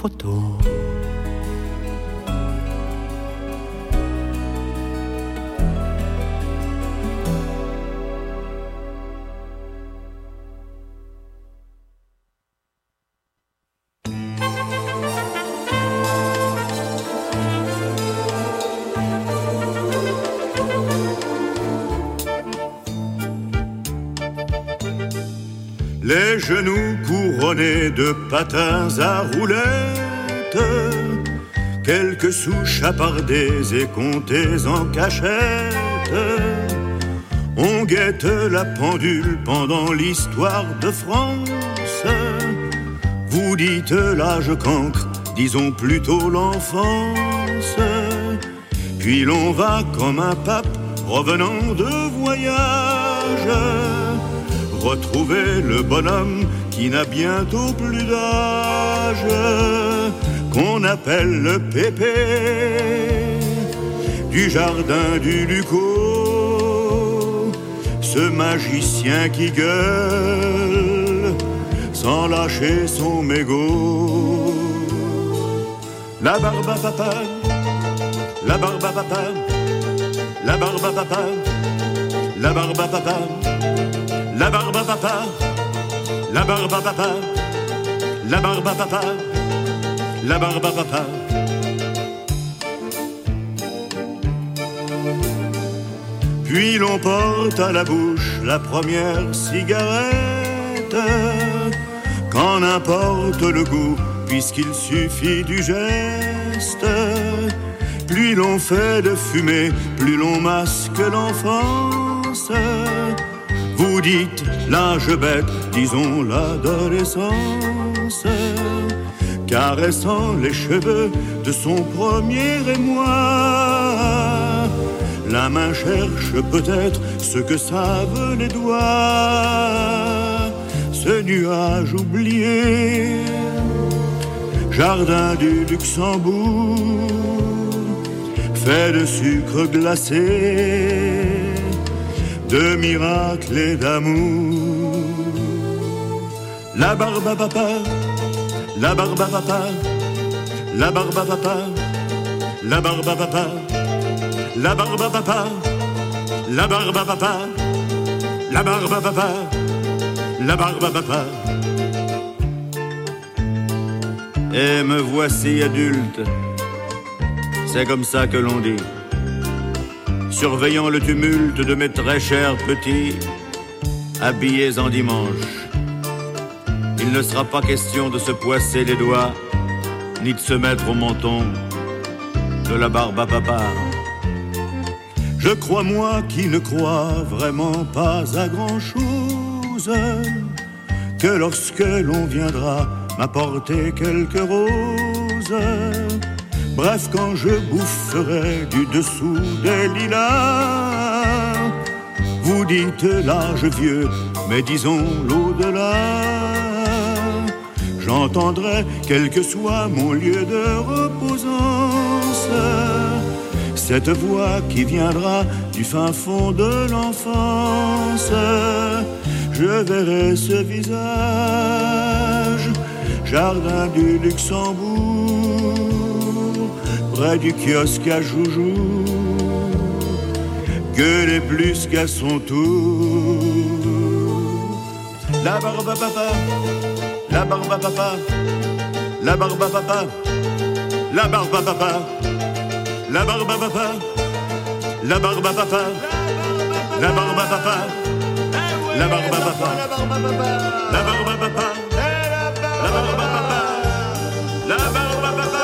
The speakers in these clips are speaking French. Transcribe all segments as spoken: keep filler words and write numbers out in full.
photos. Les genoux couronnés de patins à roulettes, quelques sous chapardés et comptés en cachette. On guette la pendule pendant l'histoire de France. Vous dites l'âge cancre, disons plutôt l'enfance. Puis l'on va comme un pape revenant de voyage, retrouver le bonhomme qui n'a bientôt plus d'âge, qu'on appelle le pépé du jardin du Lucot, ce magicien qui gueule sans lâcher son mégot. La barbe à papa, la barbe à papa, la barbe à papa, la barbe à papa, la barbe à papa, la barbe à papa, la barbe à papa, la barbe à papa. Puis l'on porte à la bouche la première cigarette, qu'en importe le goût, puisqu'il suffit du geste. Plus l'on fait de fumée, plus l'on masque l'enfance. Vous dites l'âge bête, disons l'adolescence, caressant les cheveux de son premier émoi. La main cherche peut-être ce que savent les doigts. Ce nuage oublié, jardin du Luxembourg, fait de sucre glacé, de miracles et d'amour. La barbe à papa, la barbe à papa, la barbe à papa, la barbe à papa, la barbe à papa, la barbe à papa, la barbe à papa, la barbe à papa. Et me voici adulte, c'est comme ça que l'on dit, surveillant le tumulte de mes très chers petits, habillés en dimanche. Il ne sera pas question de se poisser les doigts, ni de se mettre au menton de la barbe à papa. Je crois, moi qui ne crois vraiment pas à grand-chose, que lorsque l'on viendra m'apporter quelques roses, bref, quand je boufferai du dessous des lilas, vous dites l'âge vieux, mais disons l'au-delà. J'entendrai, quel que soit mon lieu de reposance, cette voix qui viendra du fin fond de l'enfance. Je verrai ce visage, jardin du Luxembourg, près du kiosque à Joujou, gueuler plus qu'à son tour. La barbe à papa, la barbe à papa, la barbe à papa, la barbe à papa, la barbe à papa, la barbe à papa, la barbe à papa, la barbe à papa, la barbe à papa, la barbe à papa, la barbe à papa, la barbe à papa.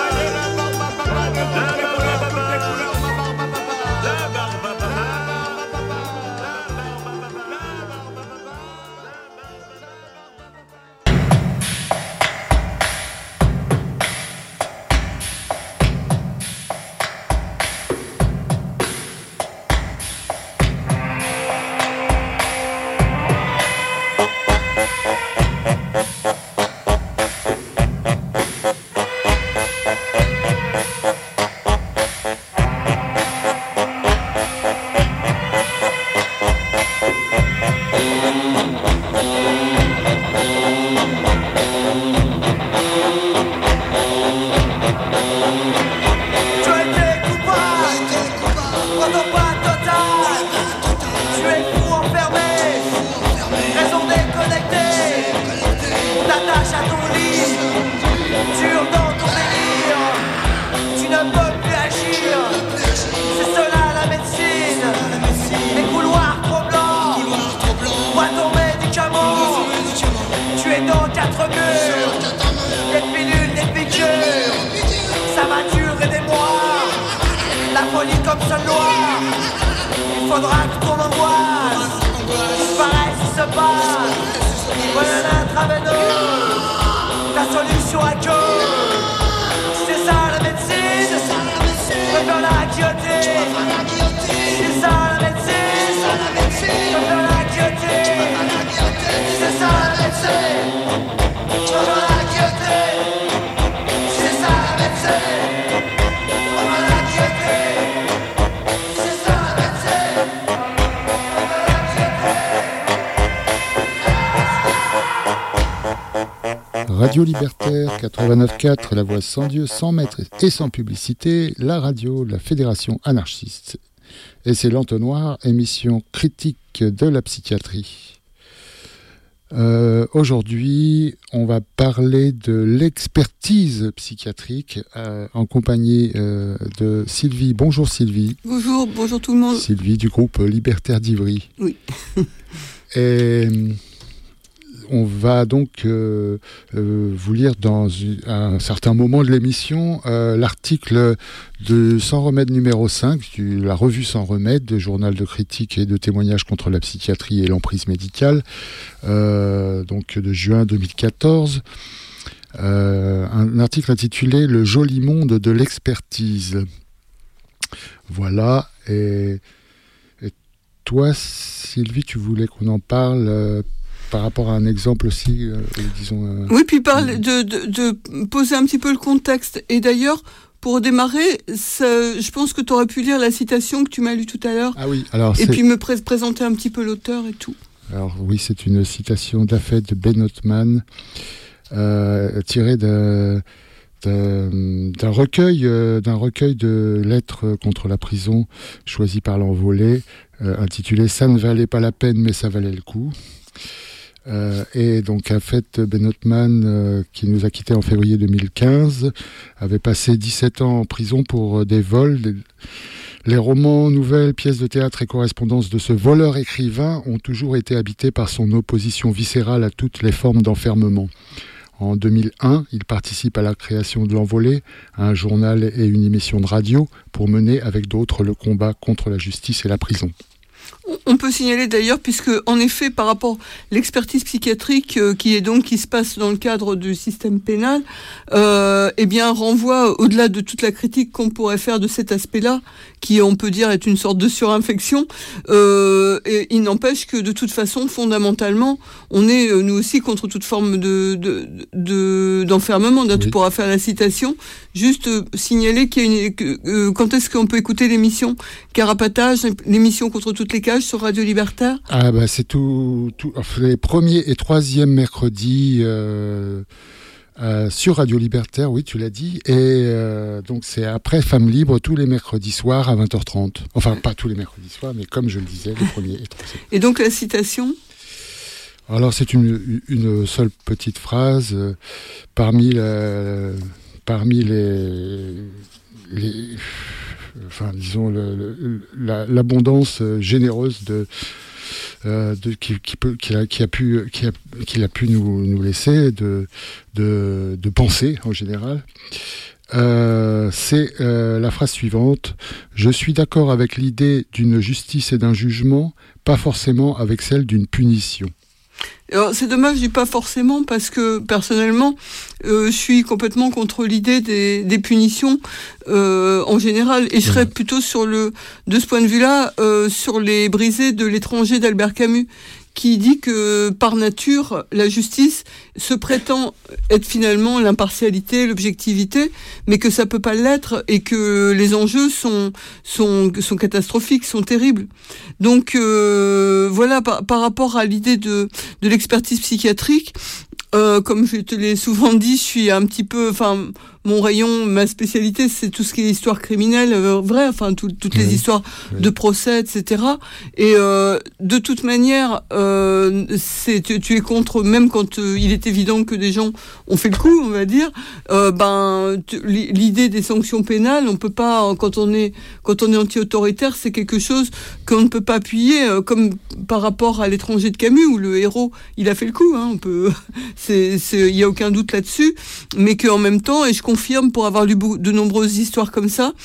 faudra que ton angoisse paraisse se passe. Voilà l'intraveineuse, ta solution à cause. C'est ça la médecine, je veux la guillotine. C'est ça la médecine, je veux la guillotine. C'est ça la médecine, je veux la guillotine. C'est ça la médecine, je veux la guillotine. C'est ça la médecine, je veux la guillotine. Radio Libertaire quatre-vingt-neuf virgule quatre, la voix sans Dieu, sans maître et sans publicité, la radio de la Fédération anarchiste. Et c'est l'Entonnoir, émission critique de la psychiatrie. Euh, aujourd'hui, on va parler de l'expertise psychiatrique euh, en compagnie euh, de Sylvie. Bonjour Sylvie. Bonjour, bonjour tout le monde. Sylvie du groupe Libertaire d'Ivry. Oui. Et on va donc euh, euh, vous lire dans un certain moment de l'émission euh, l'article de Sans remède numéro cinq, de la revue Sans remède, de journal de critique et de témoignages contre la psychiatrie et l'emprise médicale, euh, donc de juin deux mille quatorze. Euh, un article intitulé « Le joli monde de l'expertise ». Voilà. Et, et toi, Sylvie, tu voulais qu'on en parle euh, par rapport à un exemple aussi, euh, disons... Euh, oui, puis parle de, de, de poser un petit peu le contexte. Et d'ailleurs, pour démarrer, ça, je pense que tu aurais pu lire la citation que tu m'as lue tout à l'heure. Ah oui, alors et c'est... puis me pré- présenter un petit peu l'auteur et tout. Alors oui, c'est une citation d'Afed de Ben Ottman, euh, tirée de... D'un, d'un recueil euh, d'un recueil de lettres contre la prison choisi par l'Envolée, euh, intitulé « Ça ne valait pas la peine mais ça valait le coup ». Euh, et donc en fait Ben Ottman, euh, qui nous a quittés en février deux mille quinze, avait passé dix-sept ans en prison pour euh, des vols. Des... Les romans, nouvelles, pièces de théâtre et correspondances de ce voleur écrivain ont toujours été habités par son opposition viscérale à toutes les formes d'enfermement. En deux mille un, il participe à la création de l'Envolée, un journal et une émission de radio, pour mener avec d'autres le combat contre la justice et la prison. On peut signaler d'ailleurs, puisque en effet, par rapport à l'expertise psychiatrique euh, qui est donc qui se passe dans le cadre du système pénal, euh, eh bien renvoie au-delà de toute la critique qu'on pourrait faire de cet aspect-là, qui on peut dire est une sorte de surinfection. Euh, et il n'empêche que de toute façon, fondamentalement, on est nous aussi contre toute forme de, de, de d'enfermement. Oui. Tu pourras faire la citation. Juste euh, signaler qu'il y a une, que, euh, quand est-ce qu'on peut écouter l'émission Carapatage, l'émission contre toutes les cages sur Radio Libertaire. Ah bah c'est tout, tout les premiers et troisième mercredis euh, euh, sur Radio Libertaire, oui tu l'as dit, et euh, donc c'est après Femmes Libres tous les mercredis soirs à vingt heures trente. Enfin pas tous les mercredis soirs, mais comme je le disais, les premiers et troisième. Et donc la citation ? Alors c'est une, une seule petite phrase euh, parmi la, parmi les, les enfin disons le, le, la, l'abondance généreuse de, euh, de qui, qui peut qui a, qui a pu qui a, qu'il a pu nous, nous laisser de de de penser en général. Euh, c'est euh, la phrase suivante: je suis d'accord avec l'idée d'une justice et d'un jugement, pas forcément avec celle d'une punition. Alors, c'est dommage, je dis pas forcément, parce que personnellement, euh, je suis complètement contre l'idée des, des punitions euh, en général, et je serais plutôt sur le, de ce point de vue-là, euh, sur les brisés de l'étranger d'Albert Camus, qui dit que par nature, la justice se prétend être finalement l'impartialité, l'objectivité, mais que ça peut pas l'être et que les enjeux sont sont sont catastrophiques, sont terribles. Donc euh, voilà, par, par rapport à l'idée de de l'expertise psychiatrique, euh, comme je te l'ai souvent dit, je suis un petit peu, enfin. Mon rayon, ma spécialité, c'est tout ce qui est histoire criminelle, euh, vrai, enfin tout, toutes les oui, histoires oui. de procès, et cetera. Et euh, de toute manière, euh, c'est, tu, tu es contre, même quand euh, il est évident que des gens ont fait le coup, on va dire. Euh, ben, tu, l'idée des sanctions pénales, on peut pas, quand on est quand on est anti-autoritaire, c'est quelque chose qu'on ne peut pas appuyer, euh, comme par rapport à l'étranger de Camus, où le héros, il a fait le coup. Hein, on peut, c'est, c'est, il y a aucun doute là-dessus, mais qu'en même temps, et je confirme pour avoir lu de nombreuses histoires comme ça,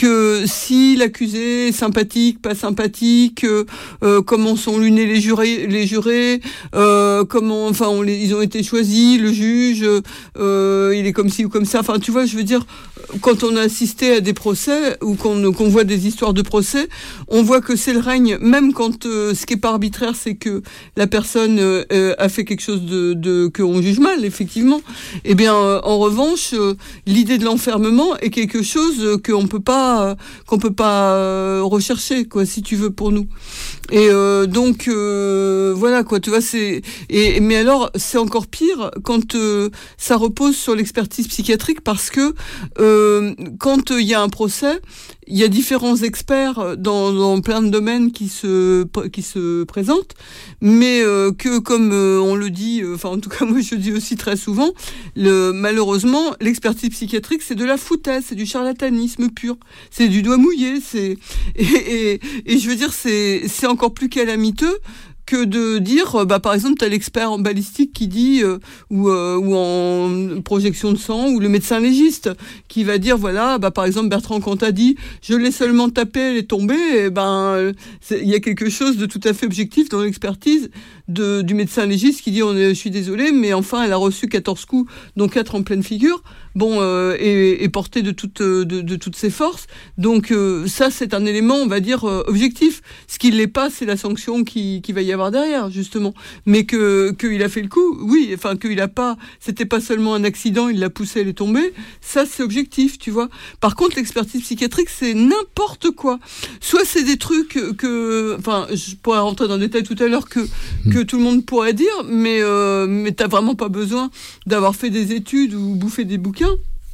que si l'accusé est sympathique, pas sympathique, euh, comment sont lunés les jurés, les jurés, euh, comment, enfin, on les, ils ont été choisis, le juge, euh, il est comme ci ou comme ça. Enfin, tu vois, je veux dire, quand on a assisté à des procès ou qu'on, qu'on voit des histoires de procès, on voit que c'est le règne, même quand euh, ce qui est pas arbitraire, c'est que la personne euh, a fait quelque chose de, de qu'on juge mal, effectivement. Eh bien, euh, en revanche, euh, l'idée de l'enfermement est quelque chose qu'on peut pas, qu'on peut pas euh, rechercher, quoi, si tu veux, pour nous. Et euh, donc euh, voilà, quoi, tu vois, c'est. Et mais alors, c'est encore pire quand euh, ça repose sur l'expertise psychiatrique, parce que euh, quand il y a un procès, il y a différents experts dans, dans plein de domaines qui se qui se présentent, mais euh, que comme euh, on le dit, enfin euh, en tout cas moi je le dis aussi très souvent, le, malheureusement l'expertise psychiatrique c'est de la foutaise, c'est du charlatanisme pur, c'est du doigt mouillé, c'est et, et, et je veux dire c'est c'est encore plus calamiteux que de dire, bah, par exemple, t'as l'expert en balistique qui dit, euh, ou, euh, ou en projection de sang, ou le médecin légiste qui va dire, voilà, bah, par exemple, Bertrand Cantat dit, je l'ai seulement tapée, elle est tombée, et ben, il y a quelque chose de tout à fait objectif dans l'expertise de, du médecin légiste qui dit, on est, je suis désolé, mais enfin, elle a reçu quatorze coups, dont quatre en pleine figure, bon, euh, et, et portée de, toute, de, de toutes ses forces. Donc, euh, ça, c'est un élément, on va dire, euh, objectif. Ce qui ne l'est pas, c'est la sanction qui, qui va y avoir derrière, justement. Mais que, qu'il a fait le coup, oui, enfin, qu'il a pas, c'était pas seulement un accident, il l'a poussée, elle est tombée. Ça, c'est objectif, tu vois. Par contre, l'expertise psychiatrique, c'est n'importe quoi. Soit c'est des trucs que, enfin, je pourrais rentrer dans le détail tout à l'heure que, que tout le monde pourrait dire, mais, euh, mais t'as vraiment pas besoin d'avoir fait des études ou bouffé des bouquins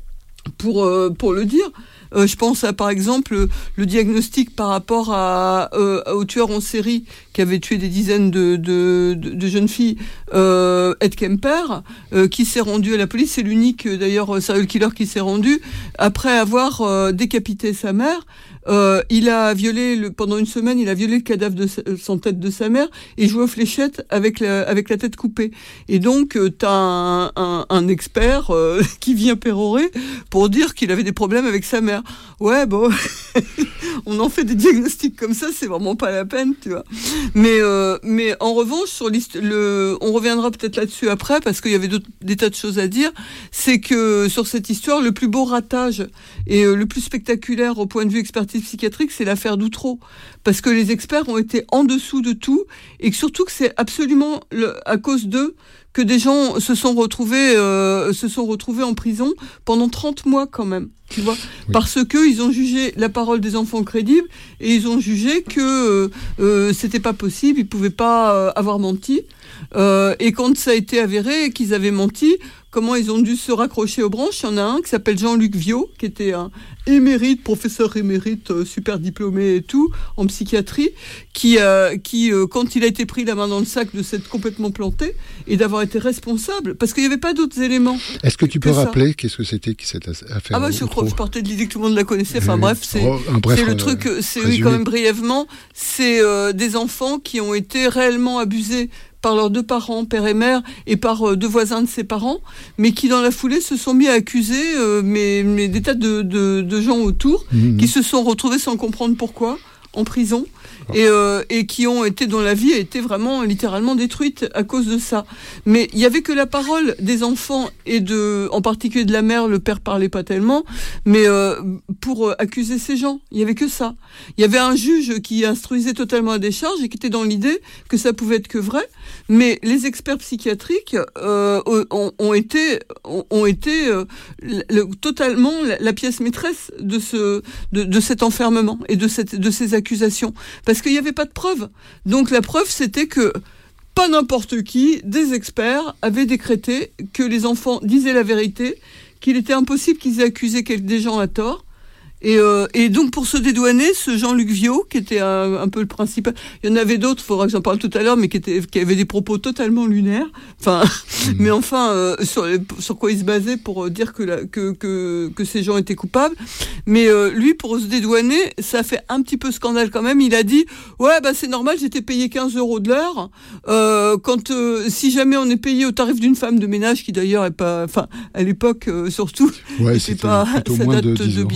pour, euh, pour le dire. Euh, je pense à, par exemple, le diagnostic par rapport à, euh, au tueur en série qui avait tué des dizaines de, de, de, de jeunes filles, euh, Ed Kemper, euh, qui s'est rendu à la police. C'est l'unique, d'ailleurs, serial killer qui s'est rendu après avoir euh, décapité sa mère. Euh, il a violé, le, pendant une semaine, il a violé le cadavre de sa, sans tête de sa mère et joué aux fléchettes avec la, avec la tête coupée. Et donc, euh, t'as un, un, un expert euh, qui vient pérorer pour dire qu'il avait des problèmes avec sa mère. Ouais, bon, on en fait des diagnostics comme ça, c'est vraiment pas la peine, tu vois. Mais, euh, mais en revanche, sur le, on reviendra peut-être là-dessus après, parce qu'il y avait des tas de choses à dire, c'est que sur cette histoire, le plus beau ratage et euh, le plus spectaculaire au point de vue expertise psychiatrique, c'est l'affaire Doutreau. Parce que les experts ont été en dessous de tout, et que surtout que c'est absolument le, à cause d'eux que des gens se sont retrouvés, euh, se sont retrouvés en prison pendant trente mois quand même, tu vois, oui. Parce que ils ont jugé la parole des enfants crédible et ils ont jugé que euh, c'était pas possible, ils pouvaient pas euh, avoir menti. Euh, et quand ça a été avéré qu'ils avaient menti, comment ils ont dû se raccrocher aux branches. Il y en a un qui s'appelle Jean-Luc Viaud, qui était un émérite, professeur émérite, euh, super diplômé et tout, en psychiatrie, qui, euh, qui euh, quand il a été pris la main dans le sac de s'être complètement planté et d'avoir été responsable, parce qu'il n'y avait pas d'autres éléments. Est-ce que tu peux que rappeler qu'est-ce que c'était que cette affaire? Ah bah je crois que je partais de l'idée que tout le monde la connaissait. Enfin oui. bref, c'est, oh, bref, c'est le euh, truc, c'est oui quand même brièvement, c'est euh, des enfants qui ont été réellement abusés par leurs deux parents, père et mère, et par euh, deux voisins de ses parents, mais qui dans la foulée se sont mis à accuser euh, mais, mais des tas de, de, de gens autour, mmh. qui se sont retrouvés sans comprendre pourquoi, en prison, et, euh, et qui ont été, dont la vie a été vraiment littéralement détruite à cause de ça. Mais il y avait que la parole des enfants et de, en particulier de la mère, le père parlait pas tellement, mais euh, pour euh, accuser ces gens, il y avait que ça. Il y avait un juge qui instruisait totalement à décharge et qui était dans l'idée que ça pouvait être que vrai, mais les experts psychiatriques euh, ont, ont été, ont, ont été euh, le, totalement la, la pièce maîtresse de ce, de, de cet enfermement et de cette, de ces accusations. Parce qu'il n'y avait pas de preuves. Donc la preuve, c'était que pas n'importe qui, des experts, avaient décrété que les enfants disaient la vérité, qu'il était impossible qu'ils aient accusé des gens à tort. Et, euh, et donc pour se dédouaner, ce Jean-Luc Viaud, qui était un, un peu le principal, il y en avait d'autres, il faudra que j'en parle tout à l'heure, mais qui, était, qui avaient des propos totalement lunaires. Enfin, mmh. mais enfin, euh, sur, sur quoi il se basait pour dire que, la, que, que, que ces gens étaient coupables. Mais euh, lui, pour se dédouaner, ça fait un petit peu scandale quand même. Il a dit, ouais, bah c'est normal, j'étais payé quinze euros de l'heure. Euh, quand euh, si jamais on est payé au tarif d'une femme de ménage, qui d'ailleurs est pas, enfin, à l'époque euh, surtout, ouais, c'est pas, ça date de, de bien vingt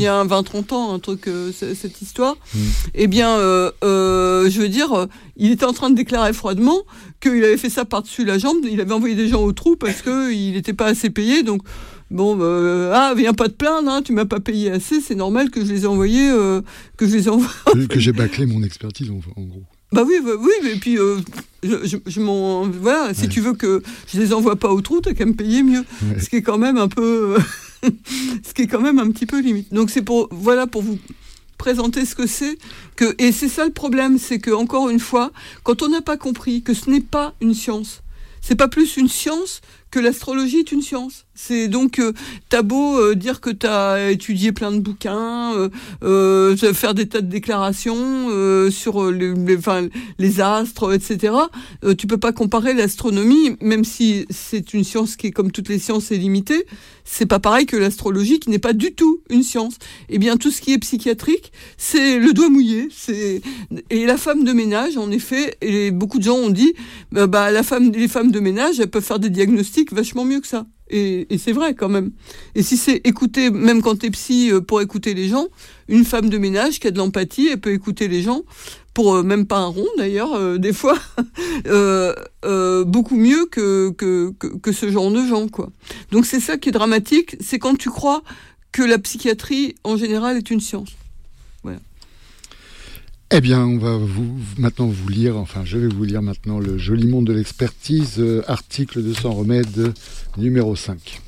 trente ans, un truc, euh, cette histoire. Mmh. Eh bien, euh, euh, je veux dire, il était en train de déclarer froidement qu'il avait fait ça par-dessus la jambe. Il avait envoyé des gens au trou parce qu'il n'était pas assez payé. Donc, bon, euh, ah, viens pas te plaindre, hein, tu m'as pas payé assez. C'est normal que je les ai envoyés, euh, que je les ai envoyés. Que, que j'ai bâclé mon expertise, en, en gros. Bah oui, bah, oui, mais puis euh, je, je, je m'en voilà. Si ouais. tu veux que je les envoie pas au trou, t'as qu'à me payer mieux. Ouais. Ce qui est quand même un peu, ce qui est quand même un petit peu limite. Donc c'est pour voilà pour vous présenter ce que c'est que et c'est ça le problème, c'est que encore une fois, quand on n'a pas compris que ce n'est pas une science, c'est pas plus une science que l'astrologie est une science. C'est donc, euh, t'as beau euh, dire que t'as étudié plein de bouquins, euh, euh, faire des tas de déclarations euh, sur les, les, enfin, les astres, et cetera. Euh, tu peux pas comparer l'astronomie, même si c'est une science qui est comme toutes les sciences est limitée. C'est pas pareil que l'astrologie, qui n'est pas du tout une science. Eh bien, tout ce qui est psychiatrique, c'est le doigt mouillé. C'est et la femme de ménage, en effet, et beaucoup de gens ont dit, bah, bah la femme, les femmes de ménage, elles peuvent faire des diagnostics vachement mieux que ça. Et, et c'est vrai quand même. Et si c'est écouter, même quand t'es psy, pour écouter les gens, une femme de ménage qui a de l'empathie, elle peut écouter les gens, pour euh, même pas un rond d'ailleurs, euh, des fois, euh, euh, beaucoup mieux que, que, que, que ce genre de gens, quoi. Donc c'est ça qui est dramatique, c'est quand tu crois que la psychiatrie, en général, est une science. Voilà. Eh bien, on va vous, maintenant vous lire, enfin, je vais vous lire maintenant le Joli Monde de l'expertise, euh, article de Sans Remède, numéro cinq.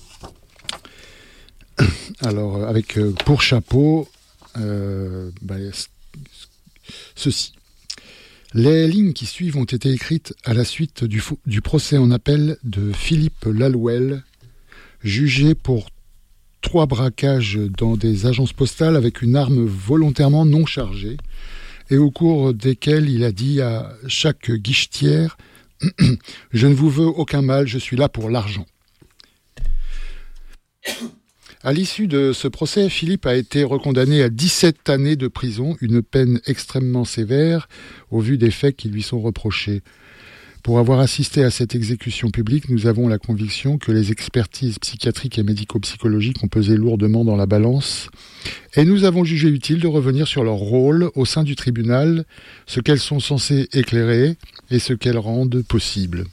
Alors, avec euh, pour chapeau, euh, bah, ceci. Les lignes qui suivent ont été écrites à la suite du, fo- du procès en appel de Philippe Lalouel, jugé pour trois braquages dans des agences postales avec une arme volontairement non chargée, et au cours desquels il a dit à chaque guichetière « Je ne vous veux aucun mal, je suis là pour l'argent ». À l'issue de ce procès, Philippe a été recondamné à dix-sept années de prison, une peine extrêmement sévère au vu des faits qui lui sont reprochés. Pour avoir assisté à cette exécution publique, nous avons la conviction que les expertises psychiatriques et médico-psychologiques ont pesé lourdement dans la balance, et nous avons jugé utile de revenir sur leur rôle au sein du tribunal, ce qu'elles sont censées éclairer et ce qu'elles rendent possible.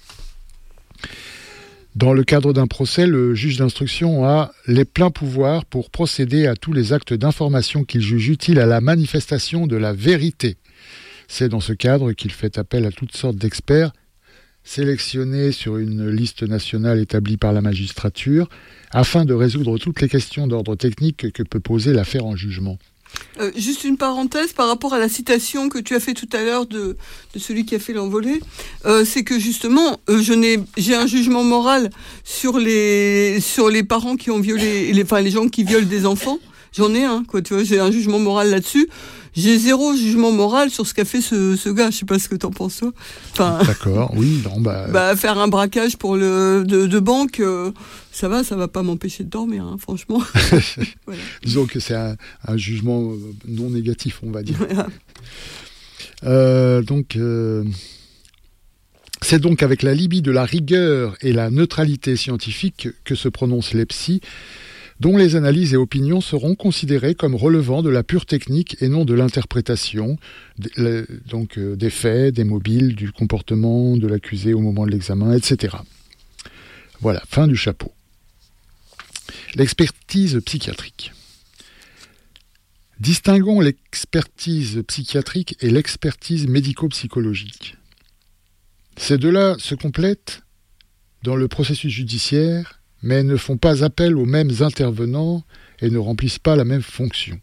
Dans le cadre d'un procès, le juge d'instruction a les pleins pouvoirs pour procéder à tous les actes d'information qu'il juge utiles à la manifestation de la vérité. C'est dans ce cadre qu'il fait appel à toutes sortes d'experts, sélectionnés sur une liste nationale établie par la magistrature, afin de résoudre toutes les questions d'ordre technique que peut poser l'affaire en jugement. Euh, juste une parenthèse par rapport à la citation que tu as fait tout à l'heure de, de celui qui a fait l'envolée, euh, c'est que justement, euh, je n'ai, j'ai un jugement moral sur les, sur les parents qui ont violé, les, enfin les gens qui violent des enfants. J'en ai un, quoi, tu vois, j'ai un jugement moral là-dessus. J'ai zéro jugement moral sur ce qu'a fait ce, ce gars. Je sais pas ce que t'en penses, toi. Enfin, d'accord, oui, non, bah... bah faire un braquage pour le de, de banque, euh, ça va, ça va pas m'empêcher de dormir, hein, franchement. Voilà. Disons que c'est un, un jugement non négatif, on va dire. Voilà. Euh, donc, euh, c'est donc avec la libye de la rigueur et la neutralité scientifique que se prononcent les psys, dont les analyses et opinions seront considérées comme relevant de la pure technique et non de l'interprétation, donc euh, des faits, des mobiles, du comportement de l'accusé au moment de l'examen, et cetera. Voilà, fin du chapeau. L'expertise psychiatrique. Distinguons l'expertise psychiatrique et l'expertise médico-psychologique. Ces deux-là se complètent dans le processus judiciaire, mais ne font pas appel aux mêmes intervenants et ne remplissent pas la même fonction.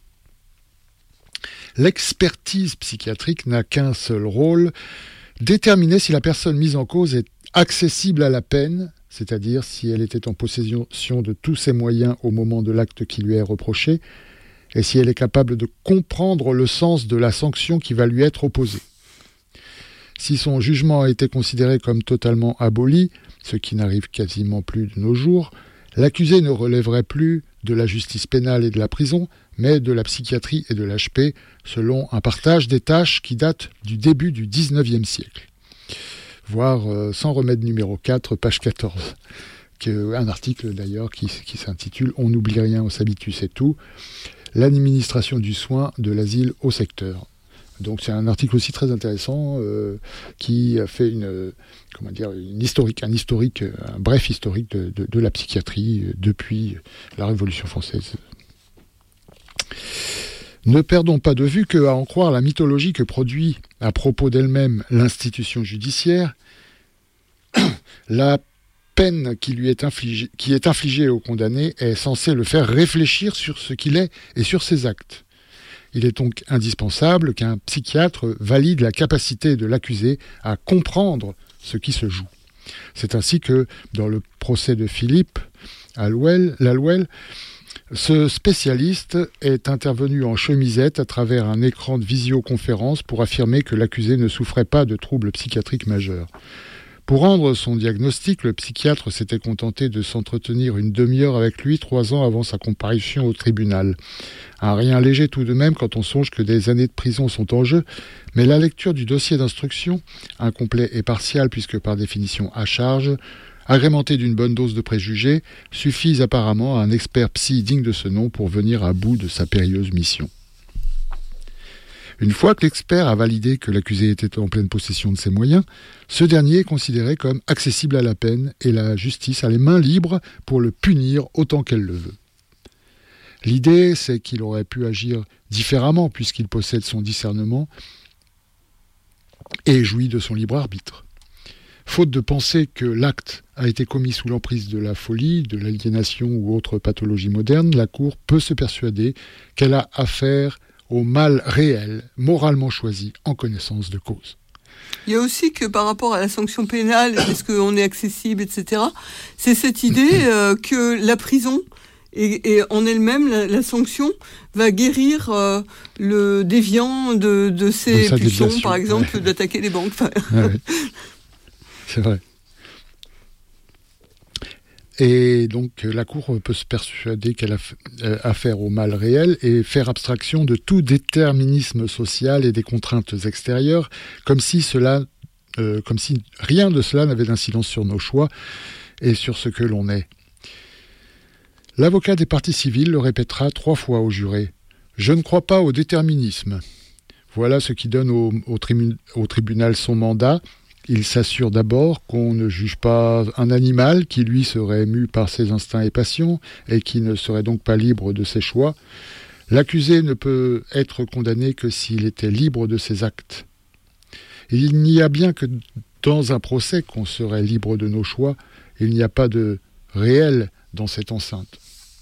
L'expertise psychiatrique n'a qu'un seul rôle, déterminer si la personne mise en cause est accessible à la peine, c'est-à-dire si elle était en possession de tous ses moyens au moment de l'acte qui lui est reproché, et si elle est capable de comprendre le sens de la sanction qui va lui être opposée. Si son jugement a été considéré comme totalement aboli, ce qui n'arrive quasiment plus de nos jours, l'accusé ne relèverait plus de la justice pénale et de la prison, mais de la psychiatrie et de l'H P, selon un partage des tâches qui date du début du dix-neuvième siècle. Voir euh, Sans remède numéro quatre, page quatorze. Que, un article d'ailleurs qui, qui s'intitule « On n'oublie rien, on s'habitue, c'est tout ». l'administration du soin de l'asile au secteur. Donc c'est un article aussi très intéressant euh, qui a fait une, comment dire, une historique, un historique, un bref historique de, de, de la psychiatrie depuis la Révolution française. Ne perdons pas de vue que, à en croire la mythologie que produit à propos d'elle-même l'institution judiciaire, la peine qui lui est infligée, qui est infligée au condamné est censée le faire réfléchir sur ce qu'il est et sur ses actes. Il est donc indispensable qu'un psychiatre valide la capacité de l'accusé à comprendre ce qui se joue. C'est ainsi que, dans le procès de Philippe à Lalouelle, ce spécialiste est intervenu en chemisette à travers un écran de visioconférence pour affirmer que l'accusé ne souffrait pas de troubles psychiatriques majeurs. Pour rendre son diagnostic, le psychiatre s'était contenté de s'entretenir une demi-heure avec lui trois ans avant sa comparution au tribunal. Un rien léger tout de même quand on songe que des années de prison sont en jeu, mais la lecture du dossier d'instruction, incomplet et partial puisque par définition à charge, agrémenté d'une bonne dose de préjugés, suffisent apparemment à un expert psy digne de ce nom pour venir à bout de sa périlleuse mission. Une fois que l'expert a validé que l'accusé était en pleine possession de ses moyens, ce dernier est considéré comme accessible à la peine et la justice a les mains libres pour le punir autant qu'elle le veut. L'idée, c'est qu'il aurait pu agir différemment puisqu'il possède son discernement et jouit de son libre arbitre. Faute de penser que l'acte a été commis sous l'emprise de la folie, de l'aliénation ou autre pathologie moderne, la Cour peut se persuader qu'elle a affaire au mal réel, moralement choisi, en connaissance de cause. Il y a aussi que par rapport à la sanction pénale, est-ce qu'on est accessible, et cetera, c'est cette idée euh, que la prison, et, et en elle-même, la, la sanction va guérir euh, le déviant de, de ses de pulsions, par exemple, ouais. d'attaquer les banques. Ouais, ouais. C'est vrai. Et donc la Cour peut se persuader qu'elle a affaire au mal réel et faire abstraction de tout déterminisme social et des contraintes extérieures, comme si cela, euh, comme si rien de cela n'avait d'incidence sur nos choix et sur ce que l'on est. L'avocat des parties civiles le répétera trois fois au juré. « Je ne crois pas au déterminisme. » Voilà ce qui donne au, au, tribu, au tribunal son mandat. Il s'assure d'abord qu'on ne juge pas un animal qui, lui, serait mu par ses instincts et passions et qui ne serait donc pas libre de ses choix. L'accusé ne peut être condamné que s'il était libre de ses actes. Et il n'y a bien que dans un procès qu'on serait libre de nos choix. Il n'y a pas de réel dans cette enceinte.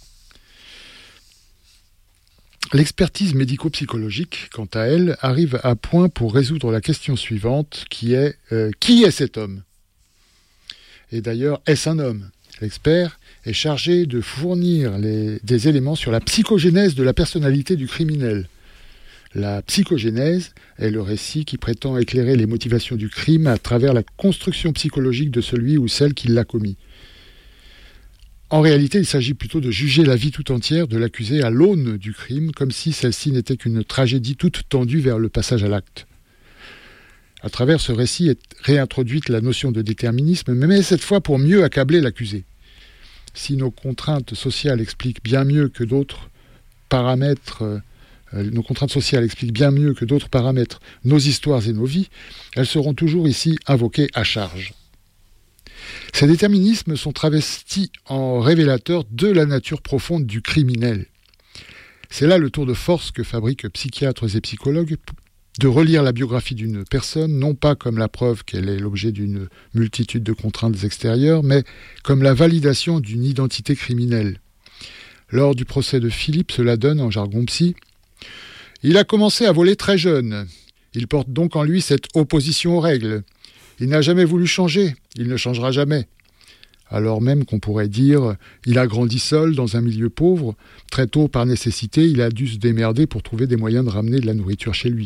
L'expertise médico-psychologique, quant à elle, arrive à point pour résoudre la question suivante, qui est euh, « Qui est cet homme ?» Et d'ailleurs, est-ce un homme ? L'expert est chargé de fournir les, des éléments sur la psychogénèse de la personnalité du criminel. La psychogénèse est le récit qui prétend éclairer les motivations du crime à travers la construction psychologique de celui ou celle qui l'a commis. En réalité, il s'agit plutôt de juger la vie tout entière de l'accusé à l'aune du crime, comme si celle-ci n'était qu'une tragédie toute tendue vers le passage à l'acte. À travers ce récit est réintroduite la notion de déterminisme, mais cette fois pour mieux accabler l'accusé. Si nos contraintes sociales expliquent bien mieux que d'autres paramètres, euh, nos contraintes sociales expliquent bien mieux que d'autres paramètres nos histoires et nos vies, elles seront toujours ici invoquées à charge. Ces déterminismes sont travestis en révélateurs de la nature profonde du criminel. C'est là le tour de force que fabriquent psychiatres et psychologues de relire la biographie d'une personne, non pas comme la preuve qu'elle est l'objet d'une multitude de contraintes extérieures, mais comme la validation d'une identité criminelle. Lors du procès de Philippe, cela donne, en jargon psy, « Il a commencé à voler très jeune. Il porte donc en lui cette opposition aux règles. Il n'a jamais voulu changer, il ne changera jamais. » Alors même qu'on pourrait dire « il a grandi seul dans un milieu pauvre, très tôt par nécessité, il a dû se démerder pour trouver des moyens de ramener de la nourriture chez lui. »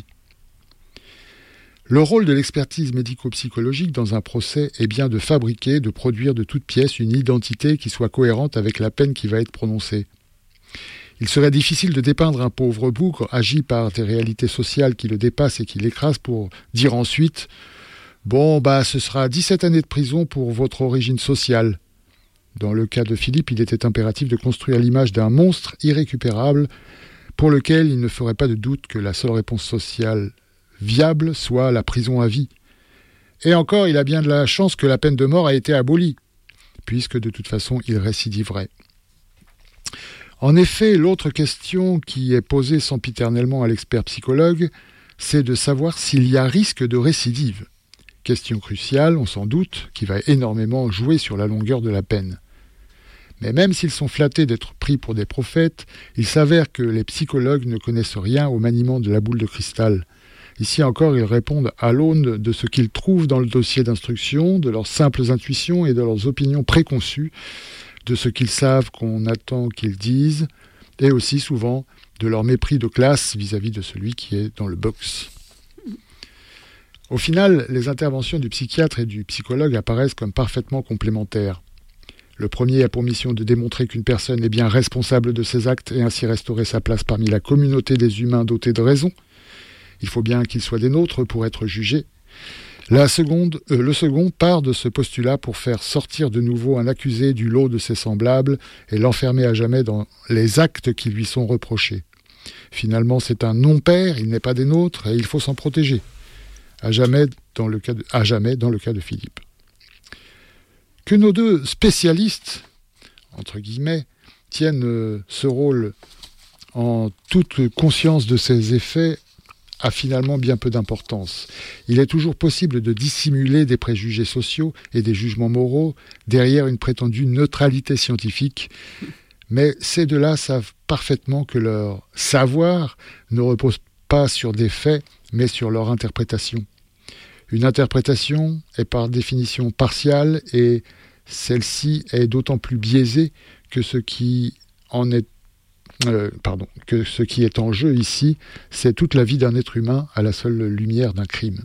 Le rôle de l'expertise médico-psychologique dans un procès est bien de fabriquer, de produire de toutes pièces une identité qui soit cohérente avec la peine qui va être prononcée. Il serait difficile de dépeindre un pauvre bougre agi par des réalités sociales qui le dépassent et qui l'écrasent pour dire ensuite « Bon, bah, ce sera dix-sept années de prison pour votre origine sociale. » Dans le cas de Philippe, il était impératif de construire l'image d'un monstre irrécupérable pour lequel il ne ferait pas de doute que la seule réponse sociale viable soit la prison à vie. Et encore, il a bien de la chance que la peine de mort a été abolie, puisque de toute façon, il récidiverait. En effet, l'autre question qui est posée sempiternellement à l'expert psychologue, c'est de savoir s'il y a risque de récidive. Question cruciale, on s'en doute, qui va énormément jouer sur la longueur de la peine. Mais même s'ils sont flattés d'être pris pour des prophètes, il s'avère que les psychologues ne connaissent rien au maniement de la boule de cristal. Ici encore, ils répondent à l'aune de ce qu'ils trouvent dans le dossier d'instruction, de leurs simples intuitions et de leurs opinions préconçues, de ce qu'ils savent qu'on attend qu'ils disent, et aussi souvent de leur mépris de classe vis-à-vis de celui qui est dans le box. Au final, les interventions du psychiatre et du psychologue apparaissent comme parfaitement complémentaires. Le premier a pour mission de démontrer qu'une personne est bien responsable de ses actes et ainsi restaurer sa place parmi la communauté des humains dotés de raison. Il faut bien qu'il soit des nôtres pour être jugé. La seconde, euh, le second part de ce postulat pour faire sortir de nouveau un accusé du lot de ses semblables et l'enfermer à jamais dans les actes qui lui sont reprochés. Finalement, c'est un non-père, il n'est pas des nôtres et il faut s'en protéger. À jamais dans le cas de, à jamais dans le cas de Philippe. Que nos deux spécialistes, entre guillemets, tiennent euh, ce rôle en toute conscience de ses effets a finalement bien peu d'importance. Il est toujours possible de dissimuler des préjugés sociaux et des jugements moraux derrière une prétendue neutralité scientifique, mais ces deux-là savent parfaitement que leur savoir ne repose pas sur des faits, mais sur leur interprétation. Une interprétation est par définition partiale et celle-ci est d'autant plus biaisée que ce qui en est Euh, pardon, que ce qui est en jeu ici, c'est toute la vie d'un être humain à la seule lumière d'un crime.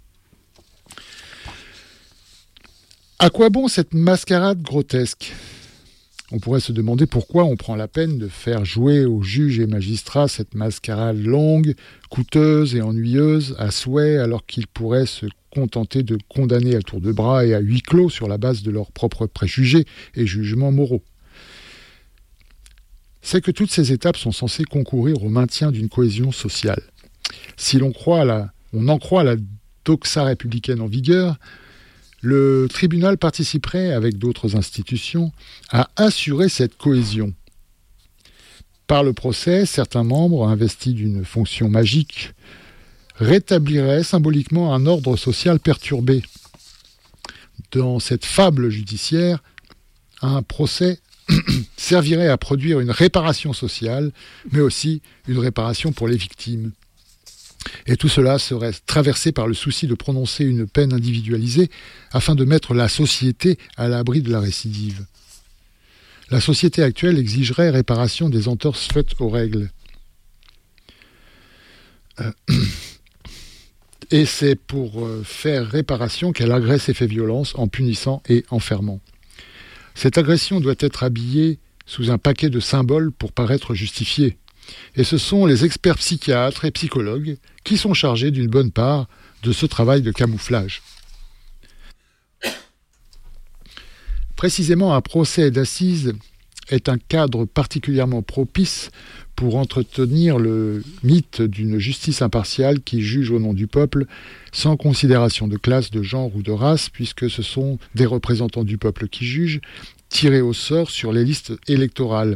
À quoi bon cette mascarade grotesque ? On pourrait se demander pourquoi on prend la peine de faire jouer aux juges et magistrats cette mascarade longue, coûteuse et ennuyeuse à souhait, alors qu'ils pourraient se contenter de condamner à tour de bras et à huis clos sur la base de leurs propres préjugés et jugements moraux. C'est que toutes ces étapes sont censées concourir au maintien d'une cohésion sociale. Si l'on croit à la, on en croit à la doxa républicaine en vigueur, le tribunal participerait, avec d'autres institutions, à assurer cette cohésion. Par le procès, certains membres, investis d'une fonction magique, rétabliraient symboliquement un ordre social perturbé. Dans cette fable judiciaire, un procès servirait à produire une réparation sociale, mais aussi une réparation pour les victimes. Et tout cela serait traversé par le souci de prononcer une peine individualisée afin de mettre la société à l'abri de la récidive. La société actuelle exigerait réparation des entorses faites aux règles. Euh, et c'est pour faire réparation qu'elle agresse et fait violence en punissant et enfermant. Cette agression doit être habillée sous un paquet de symboles pour paraître justifiée. Et ce sont les experts psychiatres et psychologues qui sont chargés d'une bonne part de ce travail de camouflage. Précisément, un procès d'assises est un cadre particulièrement propice pour entretenir le mythe d'une justice impartiale qui juge au nom du peuple sans considération de classe, de genre ou de race, puisque ce sont des représentants du peuple qui jugent, tirés au sort sur les listes électorales.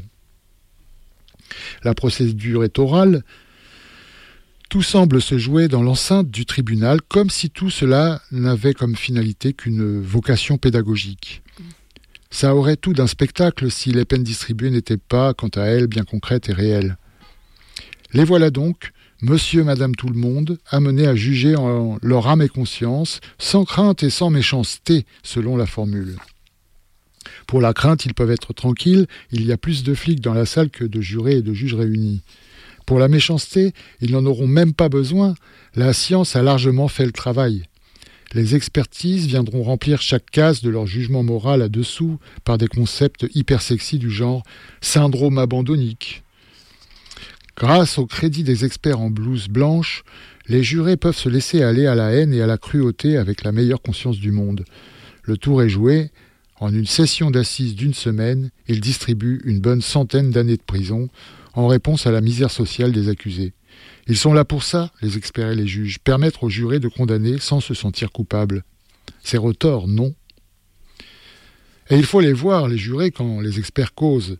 La procédure est orale. Tout semble se jouer dans l'enceinte du tribunal, comme si tout cela n'avait comme finalité qu'une vocation pédagogique. Ça aurait tout d'un spectacle si les peines distribuées n'étaient pas, quant à elles, bien concrètes et réelles. Les voilà donc, monsieur, madame, tout le monde, amenés à juger en leur âme et conscience, sans crainte et sans méchanceté, selon la formule. Pour la crainte, ils peuvent être tranquilles, il y a plus de flics dans la salle que de jurés et de juges réunis. Pour la méchanceté, ils n'en auront même pas besoin, la science a largement fait le travail. Les expertises viendront remplir chaque case de leur jugement moral à dessous par des concepts hyper sexy du genre syndrome abandonnique. Grâce au crédit des experts en blouse blanche, les jurés peuvent se laisser aller à la haine et à la cruauté avec la meilleure conscience du monde. Le tour est joué. En une session d'assises d'une semaine, ils distribuent une bonne centaine d'années de prison. en réponse à la misère sociale des accusés. Ils sont là pour ça, les experts et les juges, permettre aux jurés de condamner sans se sentir coupables. C'est retors, non. Et il faut les voir, les jurés, quand les experts causent.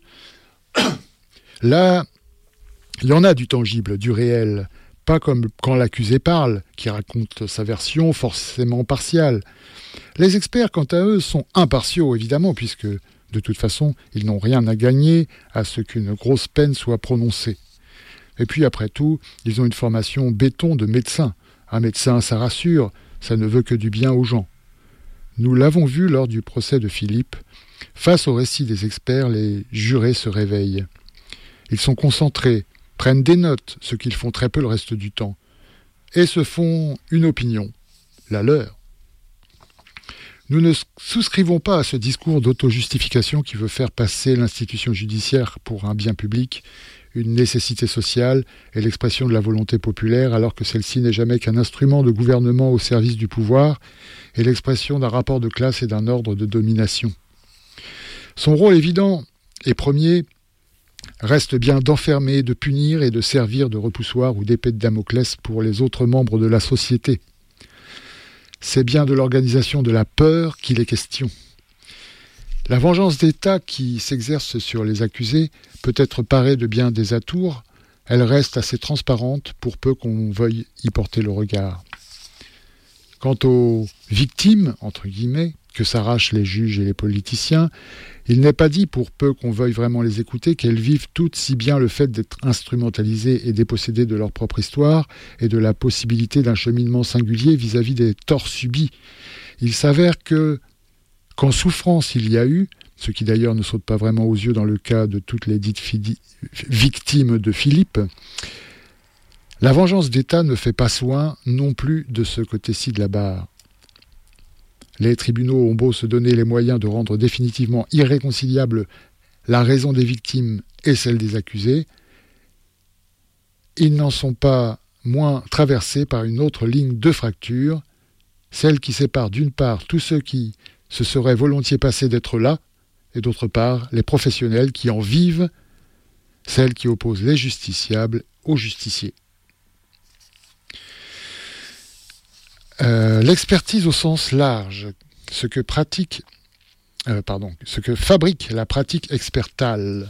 Là, il y en a du tangible, du réel, pas comme quand l'accusé parle, qui raconte sa version forcément partiale. Les experts, quant à eux, sont impartiaux, évidemment, puisque, de toute façon, ils n'ont rien à gagner à ce qu'une grosse peine soit prononcée. Et puis, après tout, ils ont une formation béton de médecin. Un médecin, ça rassure, ça ne veut que du bien aux gens. Nous l'avons vu lors du procès de Philippe. Face au récit des experts, les jurés se réveillent. Ils sont concentrés, prennent des notes, ce qu'ils font très peu le reste du temps, et se font une opinion, la leur. Nous ne souscrivons pas à ce discours d'auto-justification qui veut faire passer l'institution judiciaire pour un bien public, une nécessité sociale et l'expression de la volonté populaire, alors que celle-ci n'est jamais qu'un instrument de gouvernement au service du pouvoir et l'expression d'un rapport de classe et d'un ordre de domination. Son rôle évident et premier reste bien d'enfermer, de punir et de servir de repoussoir ou d'épée de Damoclès pour les autres membres de la société. C'est bien de l'organisation de la peur qu'il est question. La vengeance d'État qui s'exerce sur les accusés peut être parée de bien des atours, elle reste assez transparente pour peu qu'on veuille y porter le regard. Quant aux victimes, entre guillemets, que s'arrachent les juges et les politiciens, il n'est pas dit, pour peu qu'on veuille vraiment les écouter, qu'elles vivent toutes si bien le fait d'être instrumentalisées et dépossédées de leur propre histoire et de la possibilité d'un cheminement singulier vis-à-vis des torts subis. Il s'avère que, qu'en souffrance il y a eu, ce qui d'ailleurs ne saute pas vraiment aux yeux dans le cas de toutes les dites fidi- victimes de Philippe, la vengeance d'État ne fait pas soin non plus de ce côté-ci de la barre. Les tribunaux ont beau se donner les moyens de rendre définitivement irréconciliable la raison des victimes et celle des accusés, ils n'en sont pas moins traversés par une autre ligne de fracture, celle qui sépare d'une part tous ceux qui se seraient volontiers passés d'être là, et d'autre part les professionnels qui en vivent, celle qui oppose les justiciables aux justiciers. Euh, l'expertise au sens large, ce que pratique, euh, pardon, ce que fabrique la pratique expertale.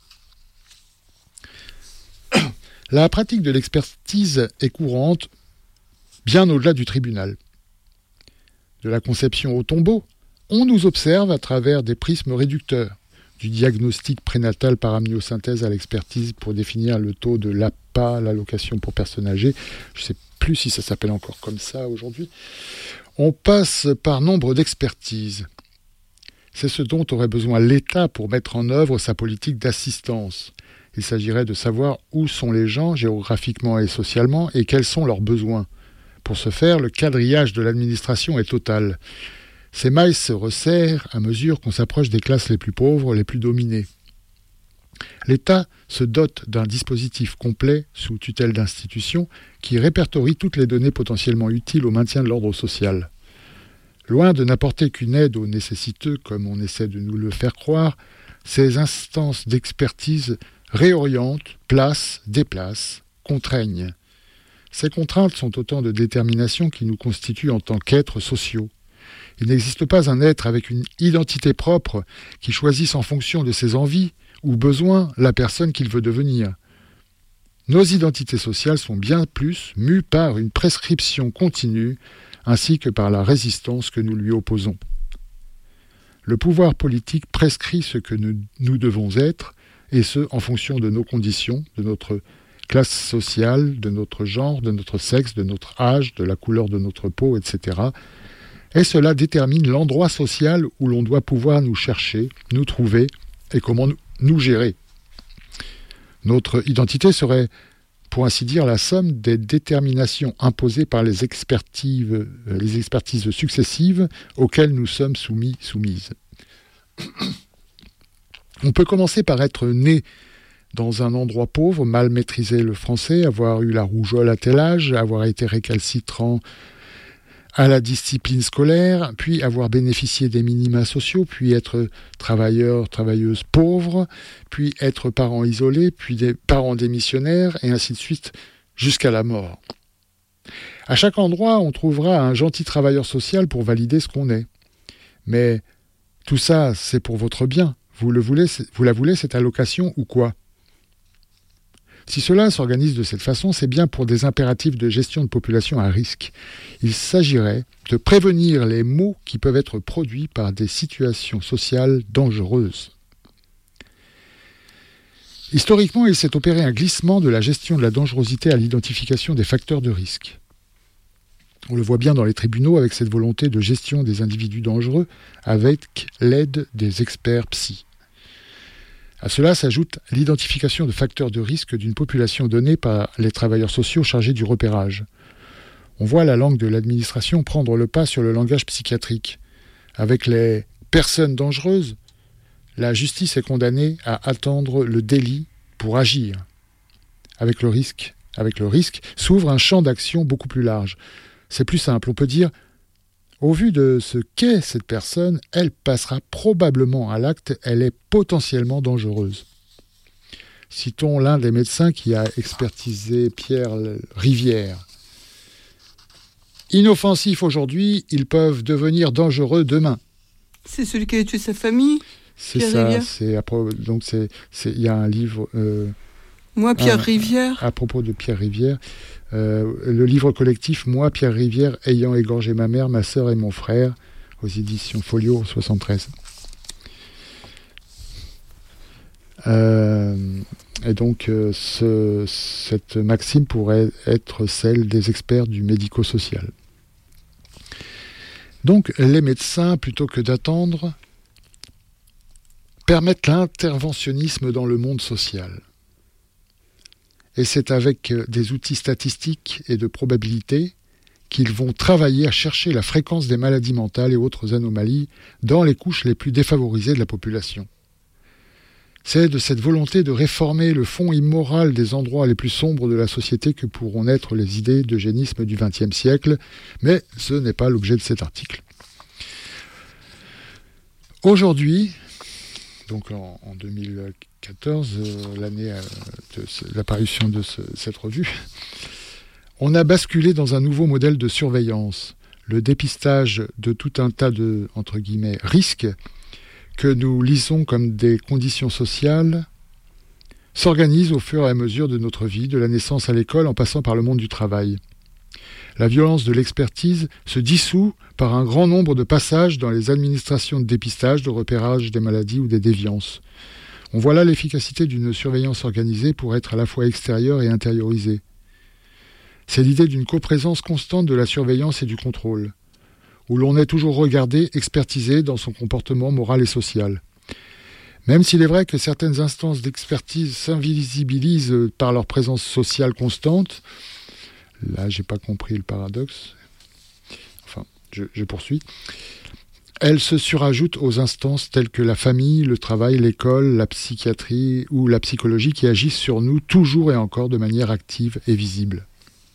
La pratique de l'expertise est courante bien au-delà du tribunal. De la conception au tombeau, on nous observe à travers des prismes réducteurs, du diagnostic prénatal par amniosynthèse à l'expertise pour définir le taux de l'A P A, l'allocation pour personnes âgées. Je ne sais plus si ça s'appelle encore comme ça aujourd'hui. On passe par nombre d'expertises. C'est ce dont aurait besoin l'État pour mettre en œuvre sa politique d'assistance. Il s'agirait de savoir où sont les gens géographiquement et socialement et quels sont leurs besoins. Pour ce faire, le quadrillage de l'administration est total. Ces mailles se resserrent à mesure qu'on s'approche des classes les plus pauvres, les plus dominées. L'État se dote d'un dispositif complet sous tutelle d'institutions qui répertorie toutes les données potentiellement utiles au maintien de l'ordre social. Loin de n'apporter qu'une aide aux nécessiteux, comme on essaie de nous le faire croire, ces instances d'expertise réorientent, placent, déplacent, contraignent. Ces contraintes sont autant de déterminations qui nous constituent en tant qu'êtres sociaux. Il n'existe pas un être avec une identité propre qui choisisse en fonction de ses envies ou besoins la personne qu'il veut devenir. Nos identités sociales sont bien plus mues par une prescription continue ainsi que par la résistance que nous lui opposons. Le pouvoir politique prescrit ce que nous, nous devons être, et ce, en fonction de nos conditions, de notre classe sociale, de notre genre, de notre sexe, de notre âge, de la couleur de notre peau, et cetera. Et cela détermine l'endroit social où l'on doit pouvoir nous chercher, nous trouver et comment nous, nous gérer. Notre identité serait, pour ainsi dire, la somme des déterminations imposées par les expertises, les expertises successives auxquelles nous sommes soumis, soumises. On peut commencer par être né dans un endroit pauvre, mal maîtriser le français, avoir eu la rougeole à tel âge, avoir été récalcitrant à la discipline scolaire, puis avoir bénéficié des minima sociaux, puis être travailleur, travailleuse pauvre, puis être parent isolé, puis des parents démissionnaires, et ainsi de suite, jusqu'à la mort. À chaque endroit, on trouvera un gentil travailleur social pour valider ce qu'on est. Mais tout ça, c'est pour votre bien. Vous, le voulez, vous la voulez, cette allocation, ou quoi ? Si cela s'organise de cette façon, c'est bien pour des impératifs de gestion de population à risque. Il s'agirait de prévenir les maux qui peuvent être produits par des situations sociales dangereuses. Historiquement, il s'est opéré un glissement de la gestion de la dangerosité à l'identification des facteurs de risque. On le voit bien dans les tribunaux avec cette volonté de gestion des individus dangereux avec l'aide des experts psy. À cela s'ajoute l'identification de facteurs de risque d'une population donnée par les travailleurs sociaux chargés du repérage. On voit la langue de l'administration prendre le pas sur le langage psychiatrique. Avec les personnes dangereuses, la justice est condamnée à attendre le délit pour agir. Avec le risque, avec le risque s'ouvre un champ d'action beaucoup plus large. C'est plus simple, on peut dire, au vu de ce qu'est cette personne, elle passera probablement à l'acte, elle est potentiellement dangereuse. Citons l'un des médecins qui a expertisé Pierre Rivière. Inoffensifs aujourd'hui, ils peuvent devenir dangereux demain. C'est celui qui a tué sa famille, C'est Pierre ça, Rivière. c'est à pro- donc c'est c'est il y a un livre euh, Moi, Pierre un- Rivière. à propos de Pierre Rivière. Euh, le livre collectif « Moi, Pierre Rivière, ayant égorgé ma mère, ma sœur et mon frère » aux éditions Folio soixante-treize. Euh, et donc, euh, ce, cette maxime pourrait être celle des experts du médico-social. Donc, les médecins, plutôt que d'attendre, permettent l'interventionnisme dans le monde social. Et c'est avec des outils statistiques et de probabilité qu'ils vont travailler à chercher la fréquence des maladies mentales et autres anomalies dans les couches les plus défavorisées de la population. C'est de cette volonté de réformer le fond immoral des endroits les plus sombres de la société que pourront naître les idées d'eugénisme du vingtième siècle, mais ce n'est pas l'objet de cet article. Aujourd'hui, donc en, en deux mille quatorze, euh, l'année euh, de ce, l'apparition de ce, cette revue, on a basculé dans un nouveau modèle de surveillance, le dépistage de tout un tas de, entre guillemets, risques que nous lisons comme des conditions sociales s'organise au fur et à mesure de notre vie, de la naissance à l'école en passant par le monde du travail. La violence de l'expertise se dissout par un grand nombre de passages dans les administrations de dépistage, de repérage des maladies ou des déviances. On voit là l'efficacité d'une surveillance organisée pour être à la fois extérieure et intériorisée. C'est l'idée d'une coprésence constante de la surveillance et du contrôle, où l'on est toujours regardé, expertisé dans son comportement moral et social. Même s'il est vrai que certaines instances d'expertise s'invisibilisent par leur présence sociale constante, là, j'ai pas compris le paradoxe. Enfin, je, je poursuis. Elles se surajoutent aux instances telles que la famille, le travail, l'école, la psychiatrie ou la psychologie qui agissent sur nous toujours et encore de manière active et visible.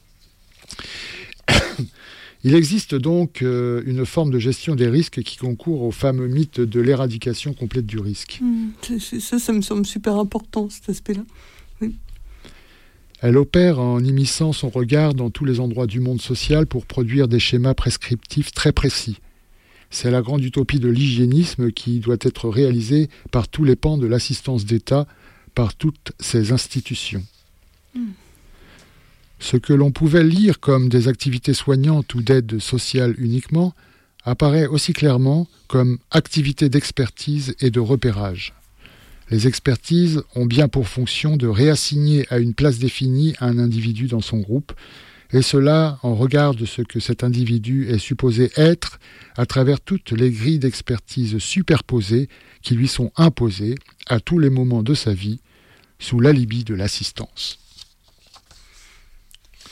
Il existe donc euh, une forme de gestion des risques qui concourt au fameux mythe de l'éradication complète du risque. Mmh, c'est, c'est, ça, ça me semble super important, cet aspect-là. Oui. Elle opère en immisçant son regard dans tous les endroits du monde social pour produire des schémas prescriptifs très précis. C'est la grande utopie de l'hygiénisme qui doit être réalisée par tous les pans de l'assistance d'État, par toutes ces institutions. Mmh. Ce que l'on pouvait lire comme des activités soignantes ou d'aide sociale uniquement apparaît aussi clairement comme activités d'expertise et de repérage. Les expertises ont bien pour fonction de réassigner à une place définie un individu dans son groupe, et cela en regard de ce que cet individu est supposé être à travers toutes les grilles d'expertise superposées qui lui sont imposées à tous les moments de sa vie sous l'alibi de l'assistance.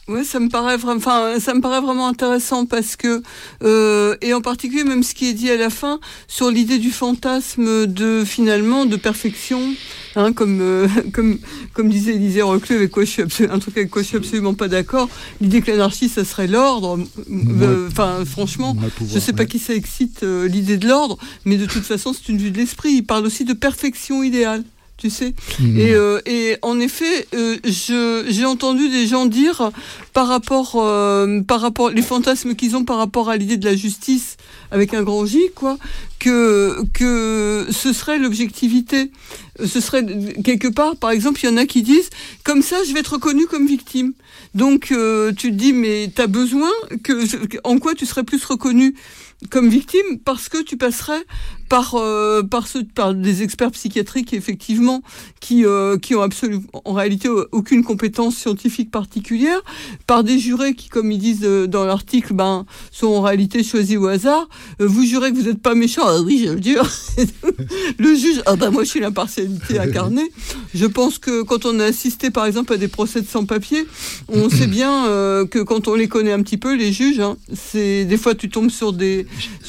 Ouais, ça me paraît vraiment, enfin, ça me paraît vraiment intéressant parce que, euh, et en particulier même ce qui est dit à la fin sur l'idée du fantasme de finalement de perfection, hein, comme euh, comme comme disait Élisée Reclus, avec quoi je suis absolument, un truc avec quoi je suis absolument pas d'accord. L'idée que l'anarchie ça serait l'ordre, enfin euh, franchement, pouvoir, je sais pas ouais. qui ça excite euh, l'idée de l'ordre, mais de toute façon c'est une vue de l'esprit. Il parle aussi de perfection idéale. Tu sais, mmh. et, euh, et en effet, euh, je, j'ai entendu des gens dire par rapport, euh, par rapport, les fantasmes qu'ils ont par rapport à l'idée de la justice avec un grand J, quoi, que que ce serait l'objectivité, ce serait quelque part, par exemple, il y en a qui disent comme ça, je vais être reconnu comme victime. Donc euh, tu te dis mais t'as besoin que, en quoi tu serais plus reconnu comme victime parce que tu passerais par euh, par ceux par des experts psychiatriques effectivement qui euh, qui ont absolument en réalité aucune compétence scientifique particulière, par des jurés qui, comme ils disent dans l'article, ben sont en réalité choisis au hasard. Euh, vous jurez que vous n'êtes pas méchant? Ah oui, je le jure. Le juge, ah ben moi je suis l'impartialité incarnée. Je pense que quand on a assisté par exemple à des procès de sans-papiers, on sait bien euh, que quand on les connaît un petit peu, les juges, hein, c'est des fois tu tombes sur des,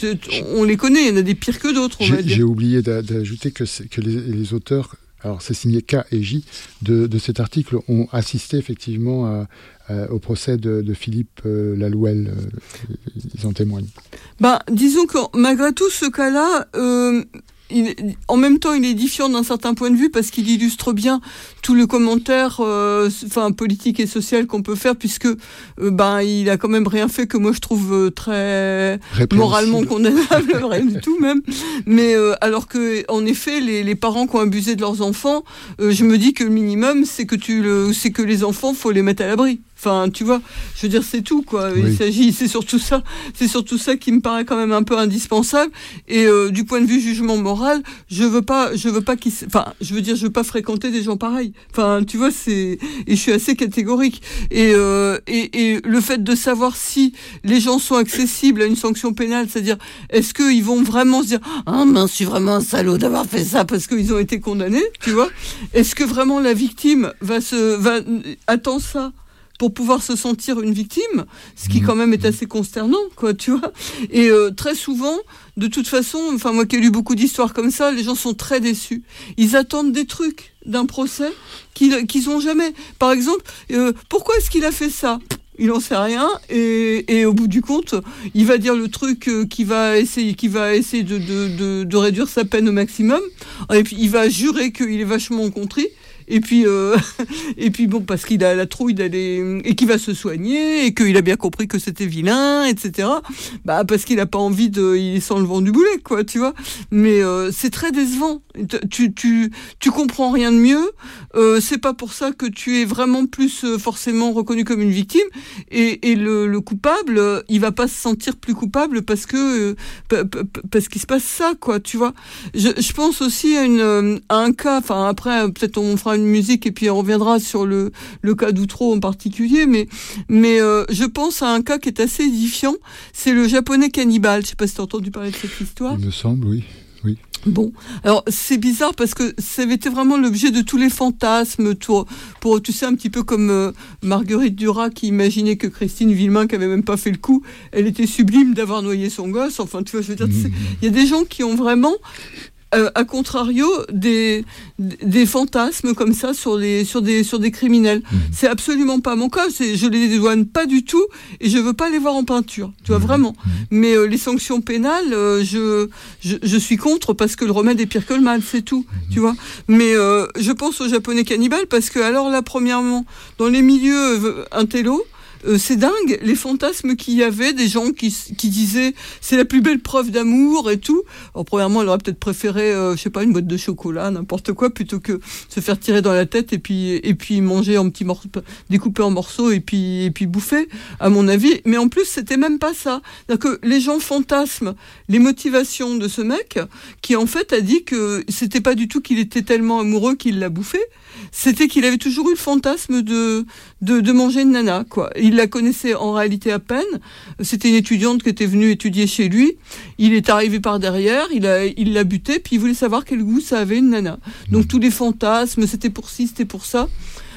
on les connaît, il y en a des pires que d'autres. J'ai, j'ai oublié d'ajouter que, que les, les auteurs, alors c'est signé K et J, de, de cet article ont assisté effectivement à, à, au procès de, de Philippe euh, Lalouel. Euh, ils en témoignent. Bah, disons que malgré tout, ce cas-là, euh, il, en même temps, il est édifiant d'un certain point de vue parce qu'il illustre bien tout le commentaire, euh, enfin politique et social qu'on peut faire, puisque euh, ben il a quand même rien fait que moi je trouve euh, très moralement condamnable, rien du tout même. Mais euh, alors que en effet, les, les parents qui ont abusé de leurs enfants, euh, je me dis que le minimum, c'est que tu le, c'est que les enfants, faut les mettre à l'abri. Enfin, tu vois, je veux dire, c'est tout, quoi. Oui. Il s'agit, c'est surtout ça, c'est surtout ça qui me paraît quand même un peu indispensable. Et euh, du point de vue jugement moral, je veux pas, je veux pas qu'ils, enfin, je veux dire, je veux pas fréquenter des gens pareils. Enfin, tu vois, c'est, et je suis assez catégorique. Et euh, et, et le fait de savoir si les gens sont accessibles à une sanction pénale, c'est-à-dire, est-ce qu'ils vont vraiment se dire, ah mince, je suis vraiment un salaud d'avoir fait ça parce qu'ils ont été condamnés, tu vois? Est-ce que vraiment la victime va se, va attend ça pour pouvoir se sentir une victime, ce qui quand même est assez consternant, quoi, tu vois. Et euh, très souvent, de toute façon, enfin moi qui ai lu beaucoup d'histoires comme ça, les gens sont très déçus. Ils attendent des trucs d'un procès qu'ils qu'ils ont jamais. Par exemple, euh, pourquoi est-ce qu'il a fait ça ? Il n'en sait rien, et, et au bout du compte, il va dire le truc euh, qui va essayer, qui va essayer de, de, de, de réduire sa peine au maximum, et puis il va jurer qu'il est vachement contrit. Et puis, euh, et puis bon, parce qu'il a la trouille d'aller, et qu'il va se soigner, et qu'il a bien compris que c'était vilain, et cetera. Bah, parce qu'il a pas envie de, il est sans le vent du boulet, quoi, tu vois. Mais euh, c'est très décevant. Tu, tu, tu comprends rien de mieux. Euh, c'est pas pour ça que tu es vraiment plus euh, forcément reconnu comme une victime. Et, et le, le coupable, euh, il va pas se sentir plus coupable parce que, euh, p- p- parce qu'il se passe ça, quoi, tu vois. Je, je pense aussi à une, à un cas. Enfin, après, peut-être on fera une musique et puis on reviendra sur le le cas d'Outreau en particulier, mais mais euh, je pense à un cas qui est assez édifiant, c'est le japonais cannibale. Je sais pas si tu as entendu parler de cette histoire. Il me semble, oui. Oui. Bon, alors c'est bizarre parce que ça avait été vraiment l'objet de tous les fantasmes pour, pour tu sais, un petit peu comme euh, Marguerite Duras qui imaginait que Christine Villemain, qui avait même pas fait le coup, elle était sublime d'avoir noyé son gosse. Enfin, tu vois, je veux dire, il mmh. y a des gens qui ont vraiment Euh, à contrario, des, des fantasmes comme ça sur, les, sur, des, sur des criminels. Mmh. C'est absolument pas mon cas, c'est, je les dédouane pas du tout et je veux pas les voir en peinture, tu vois, mmh. vraiment. Mmh. Mais euh, les sanctions pénales, euh, je, je, je suis contre parce que le remède est pire que le mal, c'est tout, mmh. tu vois. Mais euh, je pense aux japonais cannibales parce que, alors là, premièrement, dans les milieux euh, intello, Euh, c'est dingue, les fantasmes qu'il y avait, des gens qui, qui disaient c'est la plus belle preuve d'amour et tout. Alors, premièrement, elle aurait peut-être préféré, euh, je sais pas, une boîte de chocolat, n'importe quoi, plutôt que se faire tirer dans la tête et puis, et puis manger en petits morceaux, découper en morceaux et puis, et puis bouffer, à mon avis. Mais en plus, c'était même pas ça. C'est-à-dire que les gens fantasment les motivations de ce mec qui, en fait, a dit que c'était pas du tout qu'il était tellement amoureux qu'il l'a bouffé. C'était qu'il avait toujours eu le fantasme de, de, de manger une nana, quoi. Il la connaissait en réalité à peine. C'était une étudiante qui était venue étudier chez lui. Il est arrivé par derrière, il a, il l'a buté, puis il voulait savoir quel goût ça avait une nana. Donc tous les fantasmes, c'était pour ci, c'était pour ça.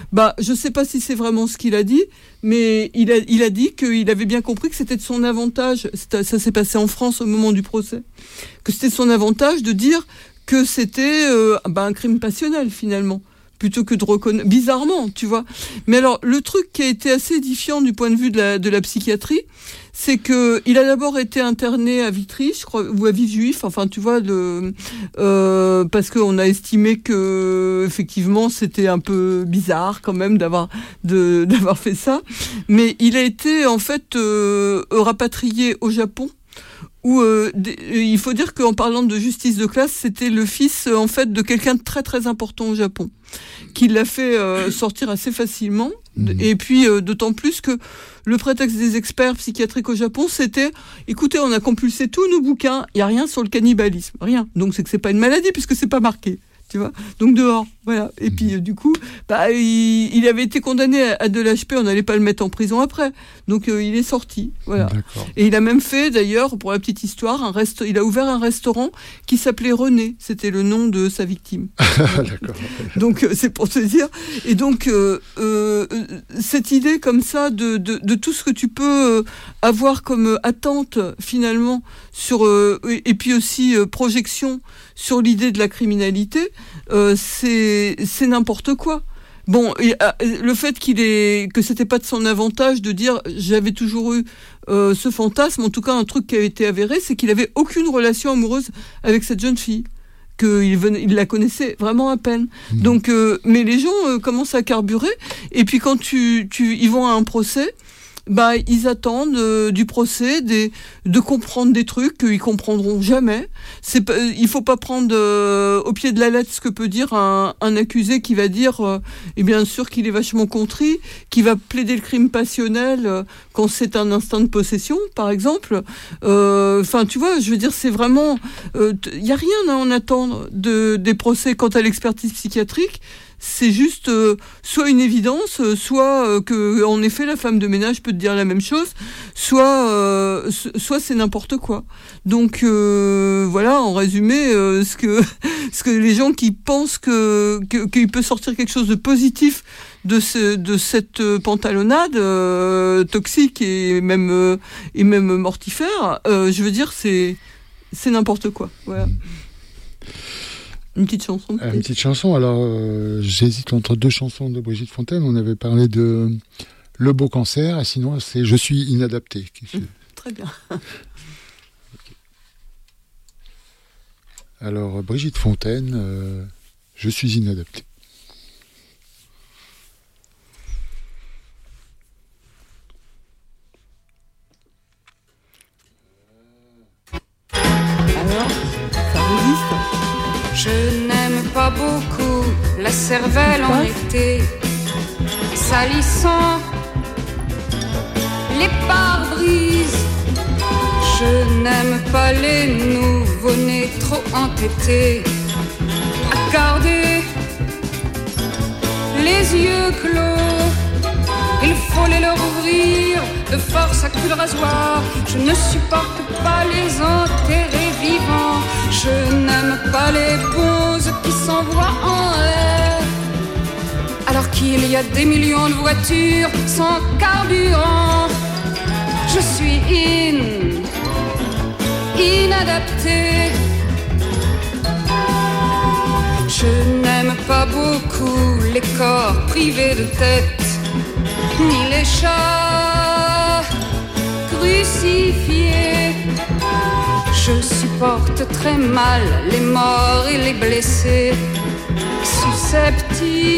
Bah, je sais pas si c'est vraiment ce qu'il a dit, mais il a, il a dit qu'il avait bien compris que c'était de son avantage, ça s'est passé en France au moment du procès, que c'était de son avantage de dire que c'était euh, bah, un crime passionnel finalement, plutôt que de reconnaître, bizarrement, tu vois. Mais alors, le truc qui a été assez édifiant du point de vue de la, de la psychiatrie, c'est que il a d'abord été interné à Vitry, je crois, ou à Villejuif, enfin, tu vois, le, euh, parce qu'on a estimé que, effectivement, c'était un peu bizarre quand même d'avoir, de, d'avoir fait ça. Mais il a été, en fait, euh, rapatrié au Japon, où euh, il faut dire qu'en parlant de justice de classe, c'était le fils en fait de quelqu'un de très très important au Japon, qui l'a fait euh, sortir assez facilement. Mmh. Et puis euh, d'autant plus que le prétexte des experts psychiatriques au Japon, c'était écoutez, on a compulsé tous nos bouquins, il y a rien sur le cannibalisme, rien. Donc c'est que c'est pas une maladie puisque c'est pas marqué. Tu vois, donc dehors, voilà. Et puis euh, du coup, bah, il, il avait été condamné à, à de l'H P, on n'allait pas le mettre en prison après, donc euh, il est sorti, voilà. D'accord. Et il a même fait, d'ailleurs, pour la petite histoire, un resta- il a ouvert un restaurant qui s'appelait René, c'était le nom de sa victime. D'accord. Donc euh, c'est pour te dire. Et donc euh, euh, cette idée comme ça de, de, de tout ce que tu peux euh, avoir comme attente finalement sur euh, et puis aussi euh, projection sur l'idée de la criminalité, euh, c'est c'est n'importe quoi. Bon, et, euh, le fait qu'il ait que c'était pas de son avantage de dire j'avais toujours eu euh, ce fantasme, en tout cas un truc qui a été avéré, c'est qu'il avait aucune relation amoureuse avec cette jeune fille, qu'il venait, il la connaissait vraiment à peine. Mmh. Donc, euh, mais les gens euh, commencent à carburer, et puis quand tu tu ils vont à un procès. Bah, ils attendent euh, du procès des, de comprendre des trucs qu'ils comprendront jamais. C'est pas, il faut pas prendre euh, au pied de la lettre ce que peut dire un, un accusé qui va dire, euh, et bien sûr qu'il est vachement contrit, qui va plaider le crime passionnel euh, quand c'est un instinct de possession, par exemple. Enfin, euh, tu vois, je veux dire, c'est vraiment, il euh, y a rien à en attendre de des procès quant à l'expertise psychiatrique. C'est juste euh, soit une évidence, euh, soit euh, que en effet la femme de ménage peut te dire la même chose, soit euh, soit c'est n'importe quoi. Donc euh, voilà, en résumé, euh, ce que ce que les gens qui pensent que, que qu'il peut sortir quelque chose de positif de ce de cette pantalonnade euh, toxique et même euh, et même mortifère, euh, je veux dire c'est c'est n'importe quoi. Voilà. Une petite chanson. Euh, une petite chanson. Alors, euh, j'hésite entre deux chansons de Brigitte Fontaine. On avait parlé de Le Beau Cancer, et sinon, c'est Je suis inadapté. Mmh, très bien. Okay. Alors, Brigitte Fontaine, euh, Je suis inadapté. Alors, ça résiste ? Je n'aime pas beaucoup la cervelle en été, salissant les pare-brises. Je n'aime pas les nouveau-nés trop entêtés à garder les yeux clos. Il faut les leur ouvrir de force à coups de rasoir. Je ne supporte pas les enterrer vivants. Je n'aime pas les bonzes qui s'envoient en l'air alors qu'il y a des millions de voitures sans carburant. Je suis in, inadapté. Je n'aime pas beaucoup les corps privés de tête, ni les chats crucifiés. Je supporte très mal les morts et les blessés. Susceptibilité.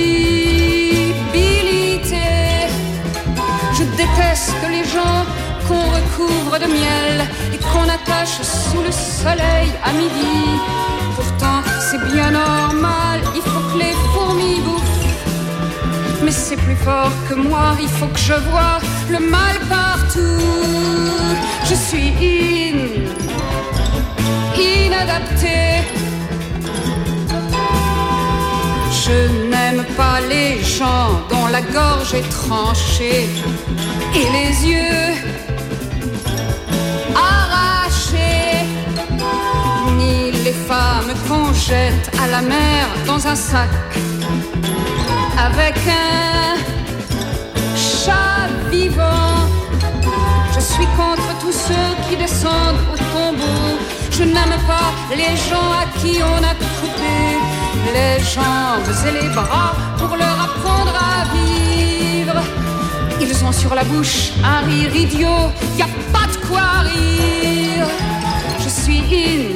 Je déteste les gens qu'on recouvre de miel et qu'on attache sous le soleil à midi. Pourtant c'est bien normal, il faut que les fourmis bouffent. Mais c'est plus fort que moi, il faut que je voie le mal partout. Je suis in, inadapté. Je n'aime pas les gens dont la gorge est tranchée et les yeux arrachés, ni les femmes qu'on jette à la mer dans un sac avec un chat vivant. Je suis contre tous ceux qui descendent au tombeau. Je n'aime pas les gens à qui on a coupé les jambes et les bras pour leur apprendre à vivre. Ils ont sur la bouche un rire idiot, y a pas de quoi rire. Je suis in,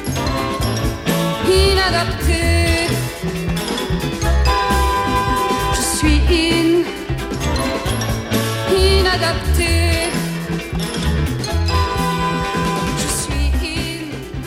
inadaptée. Je suis in, inadaptée. Je suis in.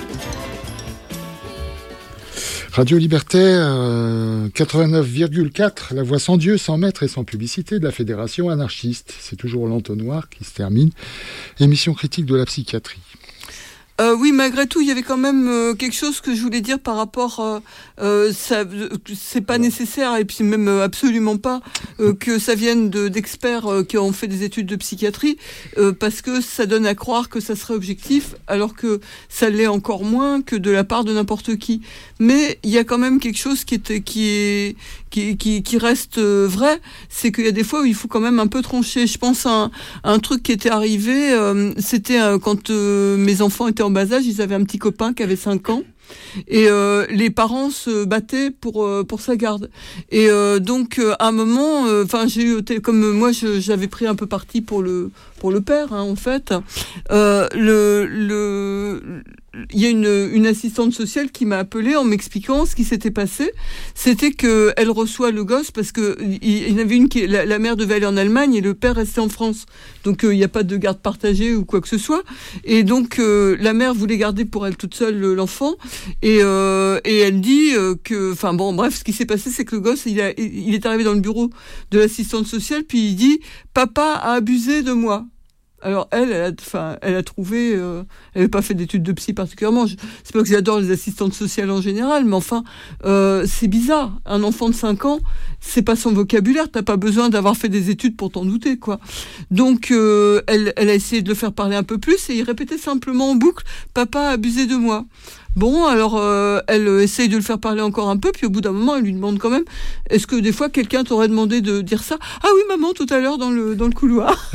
Radio Libertaire, euh, quatre-vingt-neuf virgule quatre, la voix sans Dieu, sans maître et sans publicité de la Fédération anarchiste. C'est toujours l'entonnoir qui se termine. Émission critique de la psychiatrie. Euh, oui, malgré tout, il y avait quand même euh, quelque chose que je voulais dire par rapport, euh, euh, ça, c'est pas nécessaire et puis même euh, absolument pas euh, que ça vienne de, d'experts euh, qui ont fait des études de psychiatrie, euh, parce que ça donne à croire que ça serait objectif, alors que ça l'est encore moins que de la part de n'importe qui. Mais il y a quand même quelque chose qui est qui est qui qui, qui reste euh, vrai, c'est qu'il y a des fois où il faut quand même un peu trancher. Je pense à un, à un truc qui était arrivé, euh, c'était euh, quand euh, mes enfants étaient en bas âge, ils avaient un petit copain qui avait cinq ans. Et euh, les parents se battaient pour euh, pour sa garde. Et euh, donc euh, à un moment, enfin euh, j'ai eu comme moi je, j'avais pris un peu parti pour le pour le père hein, en fait. Euh, le le il y a une une assistante sociale qui m'a appelée en m'expliquant ce qui s'était passé. C'était que elle reçoit le gosse parce que il y en avait une qui la, la mère devait aller en Allemagne et le père restait en France. Donc il euh, n'y a pas de garde partagée ou quoi que ce soit. Et donc euh, la mère voulait garder pour elle toute seule l'enfant. Et, euh, et elle dit euh, que, enfin bon, bref, ce qui s'est passé, c'est que le gosse, il, a, il est arrivé dans le bureau de l'assistante sociale, puis il dit « Papa a abusé de moi ». Alors elle, elle a, enfin, elle a trouvé, euh, elle n'avait pas fait d'études de psy particulièrement. Je, c'est pas que j'adore les assistantes sociales en général, mais enfin, euh, c'est bizarre. Un enfant de cinq ans, c'est pas son vocabulaire. T'as pas besoin d'avoir fait des études pour t'en douter, quoi. Donc, euh, elle, elle a essayé de le faire parler un peu plus et il répétait simplement en boucle « Papa a abusé de moi ». Bon, alors euh, elle essaye de le faire parler encore un peu, puis au bout d'un moment, elle lui demande quand même, est-ce que des fois quelqu'un t'aurait demandé de dire ça ? Ah oui, maman, tout à l'heure dans le dans le couloir.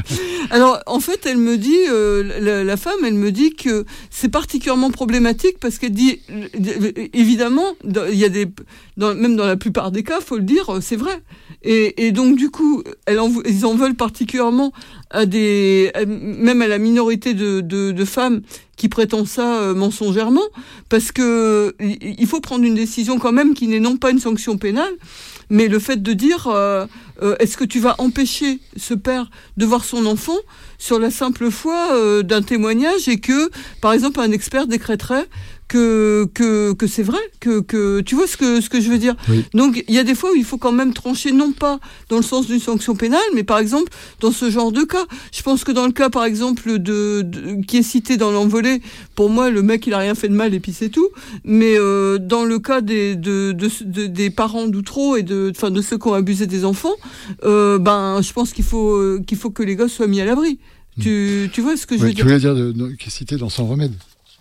Alors en fait, elle me dit, euh, la, la femme, elle me dit que c'est particulièrement problématique parce qu'elle dit, évidemment, il y a des, dans, même dans la plupart des cas, faut le dire, c'est vrai. Et, et donc du coup, elle en, ils en veulent particulièrement à des, à, même à la minorité de, de, de femmes qui prétendent ça euh, mensongèrement, parce que il faut prendre une décision quand même qui n'est non pas une sanction pénale, mais le fait de dire euh, euh, est-ce que tu vas empêcher ce père de voir son enfant sur la simple foi euh, d'un témoignage et que, par exemple, un expert décréterait que que que c'est vrai, que que tu vois ce que ce que je veux dire. Oui. Donc il y a des fois où il faut quand même trancher, non pas dans le sens d'une sanction pénale, mais par exemple dans ce genre de cas. Je pense que dans le cas par exemple de, de qui est cité dans l'envolée, pour moi le mec il a rien fait de mal et puis c'est tout. Mais euh, dans le cas des de, de, de des parents d'outreau et de enfin de ceux qui ont abusé des enfants, euh, ben je pense qu'il faut qu'il faut que les gosses soient mis à l'abri. Mmh. Tu tu vois ce que je oui, veux dire. Tu voulais dire de, de, qui est cité dans Sans remède.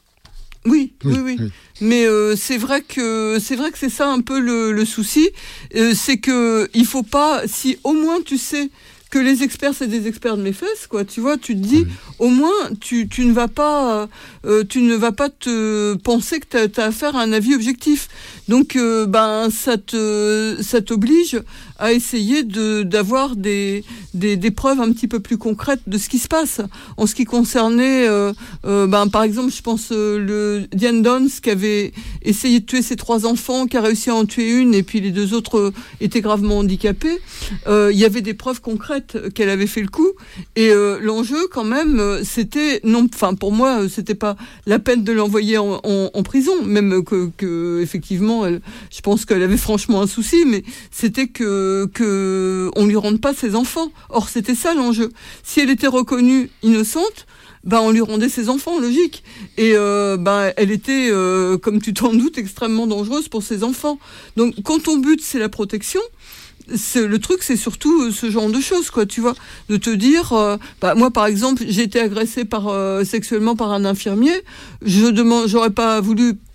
Oui, oui, oui, oui. Mais euh, c'est vrai que c'est vrai que c'est ça un peu le, le souci, euh, c'est que il faut pas, si au moins tu sais que les experts c'est des experts de mes fesses, quoi. Tu vois, tu te dis, oui. Au moins tu tu ne vas pas euh, tu ne vas pas te penser que t'as, t'as affaire à un avis objectif. Donc euh, ben ça te ça t'oblige à essayer de d'avoir des, des des preuves un petit peu plus concrètes de ce qui se passe. En ce qui concernait euh, euh, ben par exemple, je pense euh, le Diane Downs qui avait essayé de tuer ses trois enfants, qui a réussi à en tuer une et puis les deux autres euh, étaient gravement handicapés. Euh, il y avait des preuves concrètes qu'elle avait fait le coup et euh, l'enjeu quand même euh, c'était non enfin pour moi euh, c'était pas la peine de l'envoyer en, en, en prison, même que, que effectivement elle, je pense qu'elle avait franchement un souci, mais c'était que que on lui rende pas ses enfants. Or c'était ça l'enjeu. Si elle était reconnue innocente, ben on lui rendait ses enfants, logique. Et euh, ben elle était, euh, comme tu t'en doutes, extrêmement dangereuse pour ses enfants. Donc quand ton but c'est la protection, c'est, le truc c'est surtout ce genre de choses, quoi, tu vois, de te dire, euh, bah moi par exemple j'ai été agressée par euh, sexuellement par un infirmier, je demande, j'aurais pas voulu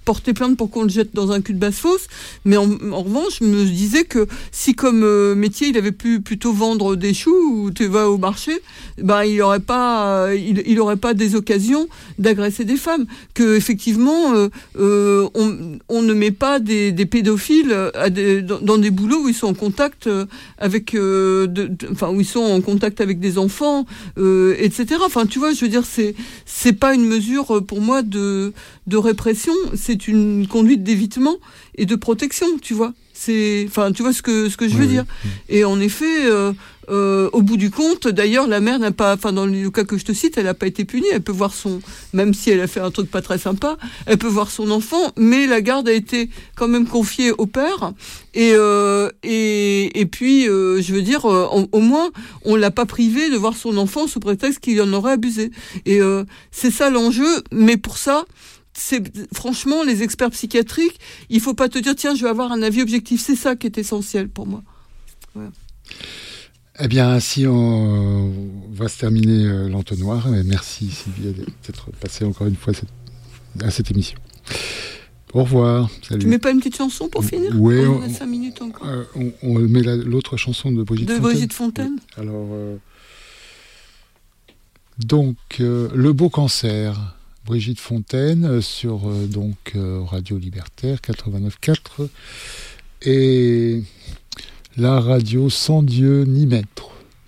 porter plainte pour qu'on le jette dans un cul de basse-fosse, mais en, en revanche, je me disais que si comme euh, métier, il avait pu plutôt vendre des choux ou tu vas au marché, ben il n'aurait pas, euh, il, il aurait pas des occasions d'agresser des femmes. Que effectivement, euh, euh, on, on ne met pas des, des pédophiles à des, dans, dans des boulots où ils sont en contact avec, euh, de, de, enfin où ils sont en contact avec des enfants, euh, et cetera. Enfin, tu vois, je veux dire, c'est c'est pas une mesure pour moi de de répression, c'est une conduite d'évitement et de protection, tu vois. C'est, enfin, tu vois ce que ce que je veux oui, dire. Oui. Et en effet, euh, euh, au bout du compte, d'ailleurs, la mère n'a pas, enfin, dans le cas que je te cite, elle n'a pas été punie. Elle peut voir son, même si elle a fait un truc pas très sympa, elle peut voir son enfant, mais la garde a été quand même confiée au père. Et euh, et et puis, euh, je veux dire, euh, au, au moins, on l'a pas privé de voir son enfant sous prétexte qu'il en aurait abusé. Et euh, c'est ça l'enjeu. Mais pour ça, c'est franchement les experts psychiatriques, il faut pas te dire tiens je vais avoir un avis objectif, c'est ça qui est essentiel pour moi. Voilà. Eh bien ainsi on va se terminer euh, l'entonnoir. Merci Sylvie d'être passée encore une fois cette, à cette émission. Au revoir. Salut. Tu mets pas une petite chanson pour finir? Oui, on, on a cinq minutes encore. Euh, on, on met la, l'autre chanson de Brigitte de Fontaine. Brigitte Fontaine. Oui. Alors euh, donc euh, Le Beau Cancer. Brigitte Fontaine sur euh, donc euh, Radio Libertaire quatre-vingt-neuf quatre et la radio sans Dieu ni maître.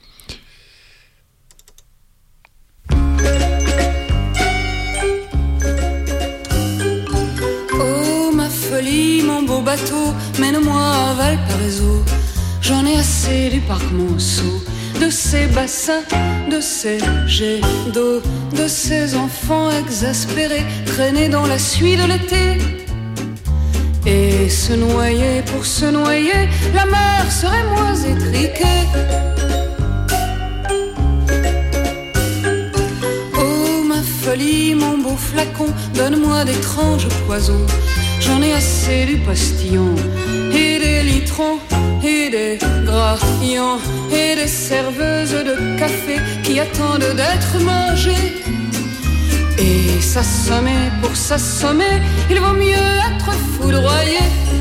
Oh ma folie, mon beau bateau, mène-moi à Valparaiso. J'en ai assez du parc Monceau, de ces bassins, de ces jets d'eau, de ces enfants exaspérés, traînés dans la suie de l'été. Et se noyer pour se noyer, la mer serait moins étriquée. Oh ma folie, mon beau flacon, donne-moi d'étranges poisons. J'en ai assez du postillon et des litrons et des graillons et des serveuses de café qui attendent d'être mangées. Et s'assommer pour s'assommer, il vaut mieux être foudroyé.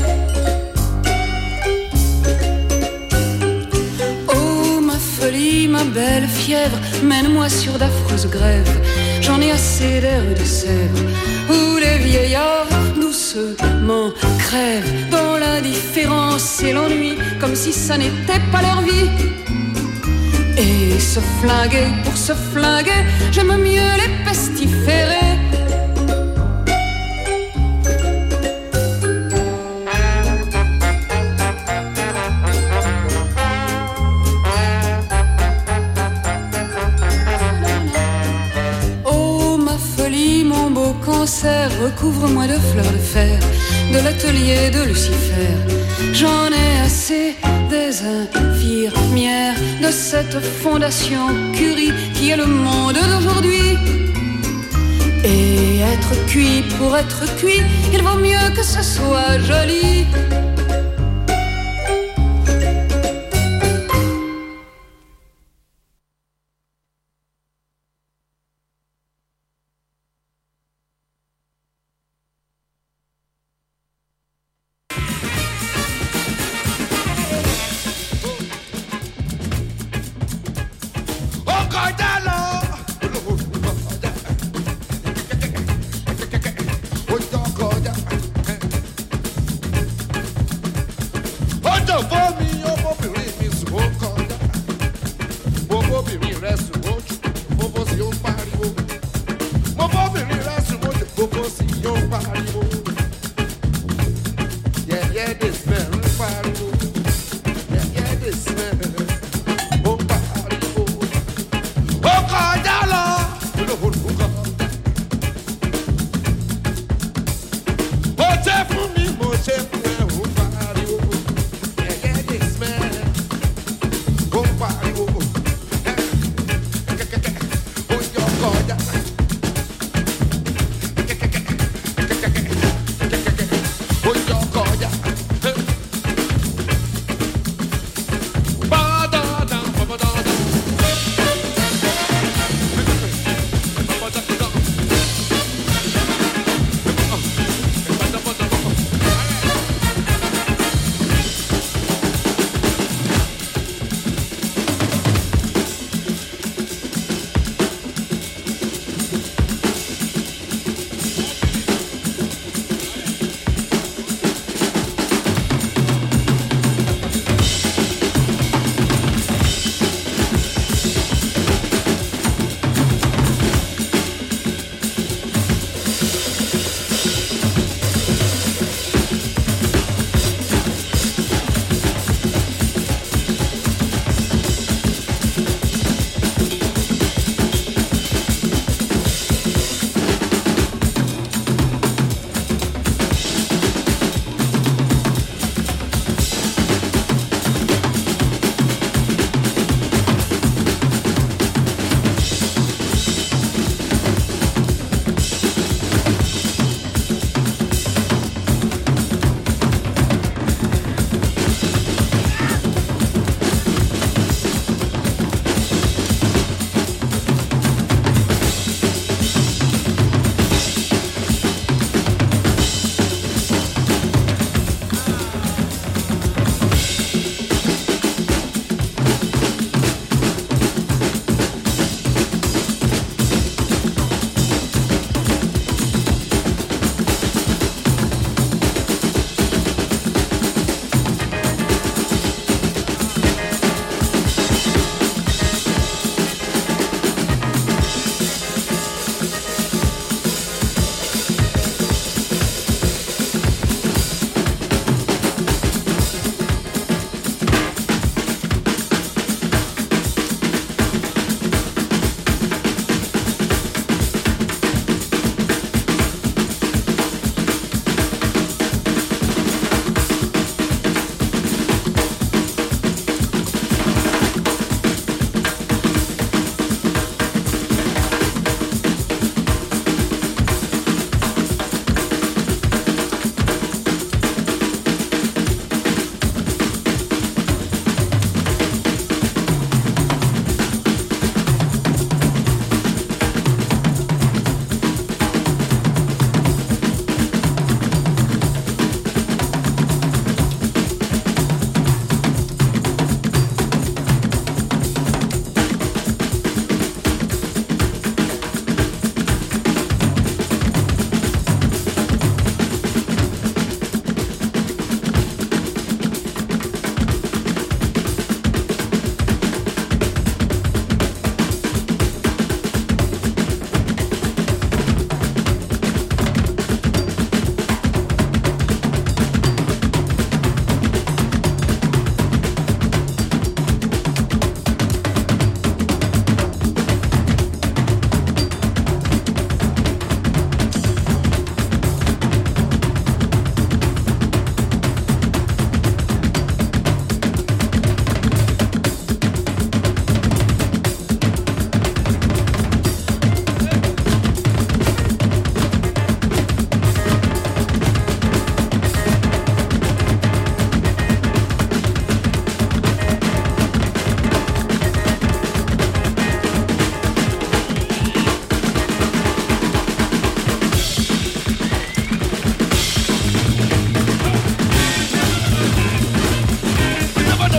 Oh ma folie, ma belle fièvre, mène-moi sur d'affreuses grèves. J'en ai assez d'air de sève où les vieillards doucement crèvent dans l'indifférence et l'ennui, comme si ça n'était pas leur vie. Et se flinguer pour se flinguer, j'aime mieux les pestiférer. Oh ma folie, mon beau cancer, recouvre-moi de fleurs de fer, de l'atelier de Lucifer. J'en ai assez des infirmières, de cette fondation Curie qui est le monde d'aujourd'hui. Et être cuit pour être cuit, il vaut mieux que ce soit joli.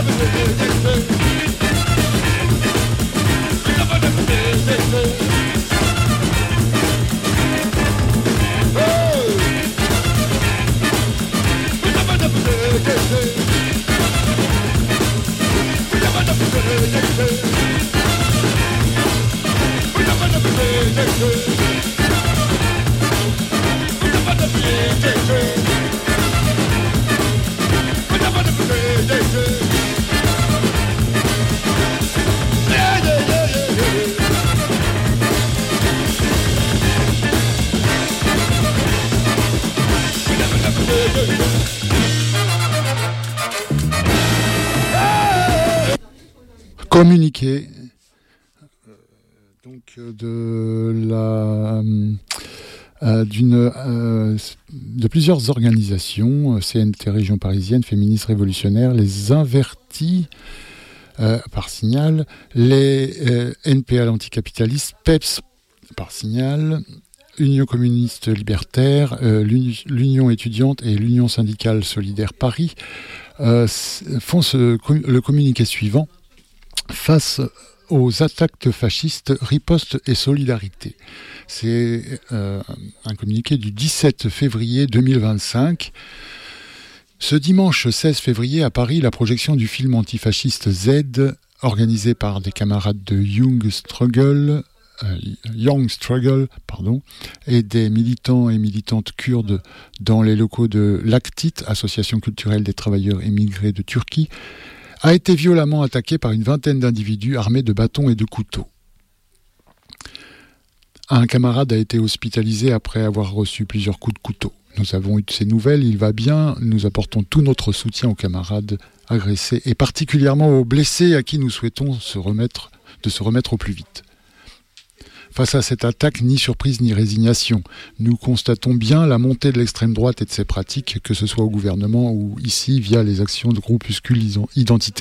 Communiqué donc de la euh, d'une euh, de plusieurs organisations, C N T Région Parisienne, Féministes Révolutionnaires, les Invertis euh, par Signal, les euh, N P A l'anticapitaliste, P E P S par Signal, Union communiste libertaire, euh, l'Union étudiante et l'Union syndicale solidaire Paris euh, font ce, le communiqué suivant. Face aux attaques fascistes, riposte et solidarité. C'est euh, un communiqué du dix-sept février deux mille vingt-cinq. Ce dimanche seize février, à Paris, la projection du film antifasciste Z, organisé par des camarades de Young Struggle, euh, Young Struggle, pardon, et des militants et militantes kurdes dans les locaux de l'Aktit, Association culturelle des travailleurs émigrés de Turquie, a été violemment attaqué par une vingtaine d'individus armés de bâtons et de couteaux. Un camarade a été hospitalisé après avoir reçu plusieurs coups de couteau. Nous avons eu de ces nouvelles, il va bien, nous apportons tout notre soutien aux camarades agressés et particulièrement aux blessés à qui nous souhaitons se remettre, de se remettre au plus vite. Face à cette attaque, ni surprise ni résignation. Nous constatons bien la montée de l'extrême droite et de ses pratiques, que ce soit au gouvernement ou ici via les actions de groupuscules identitaires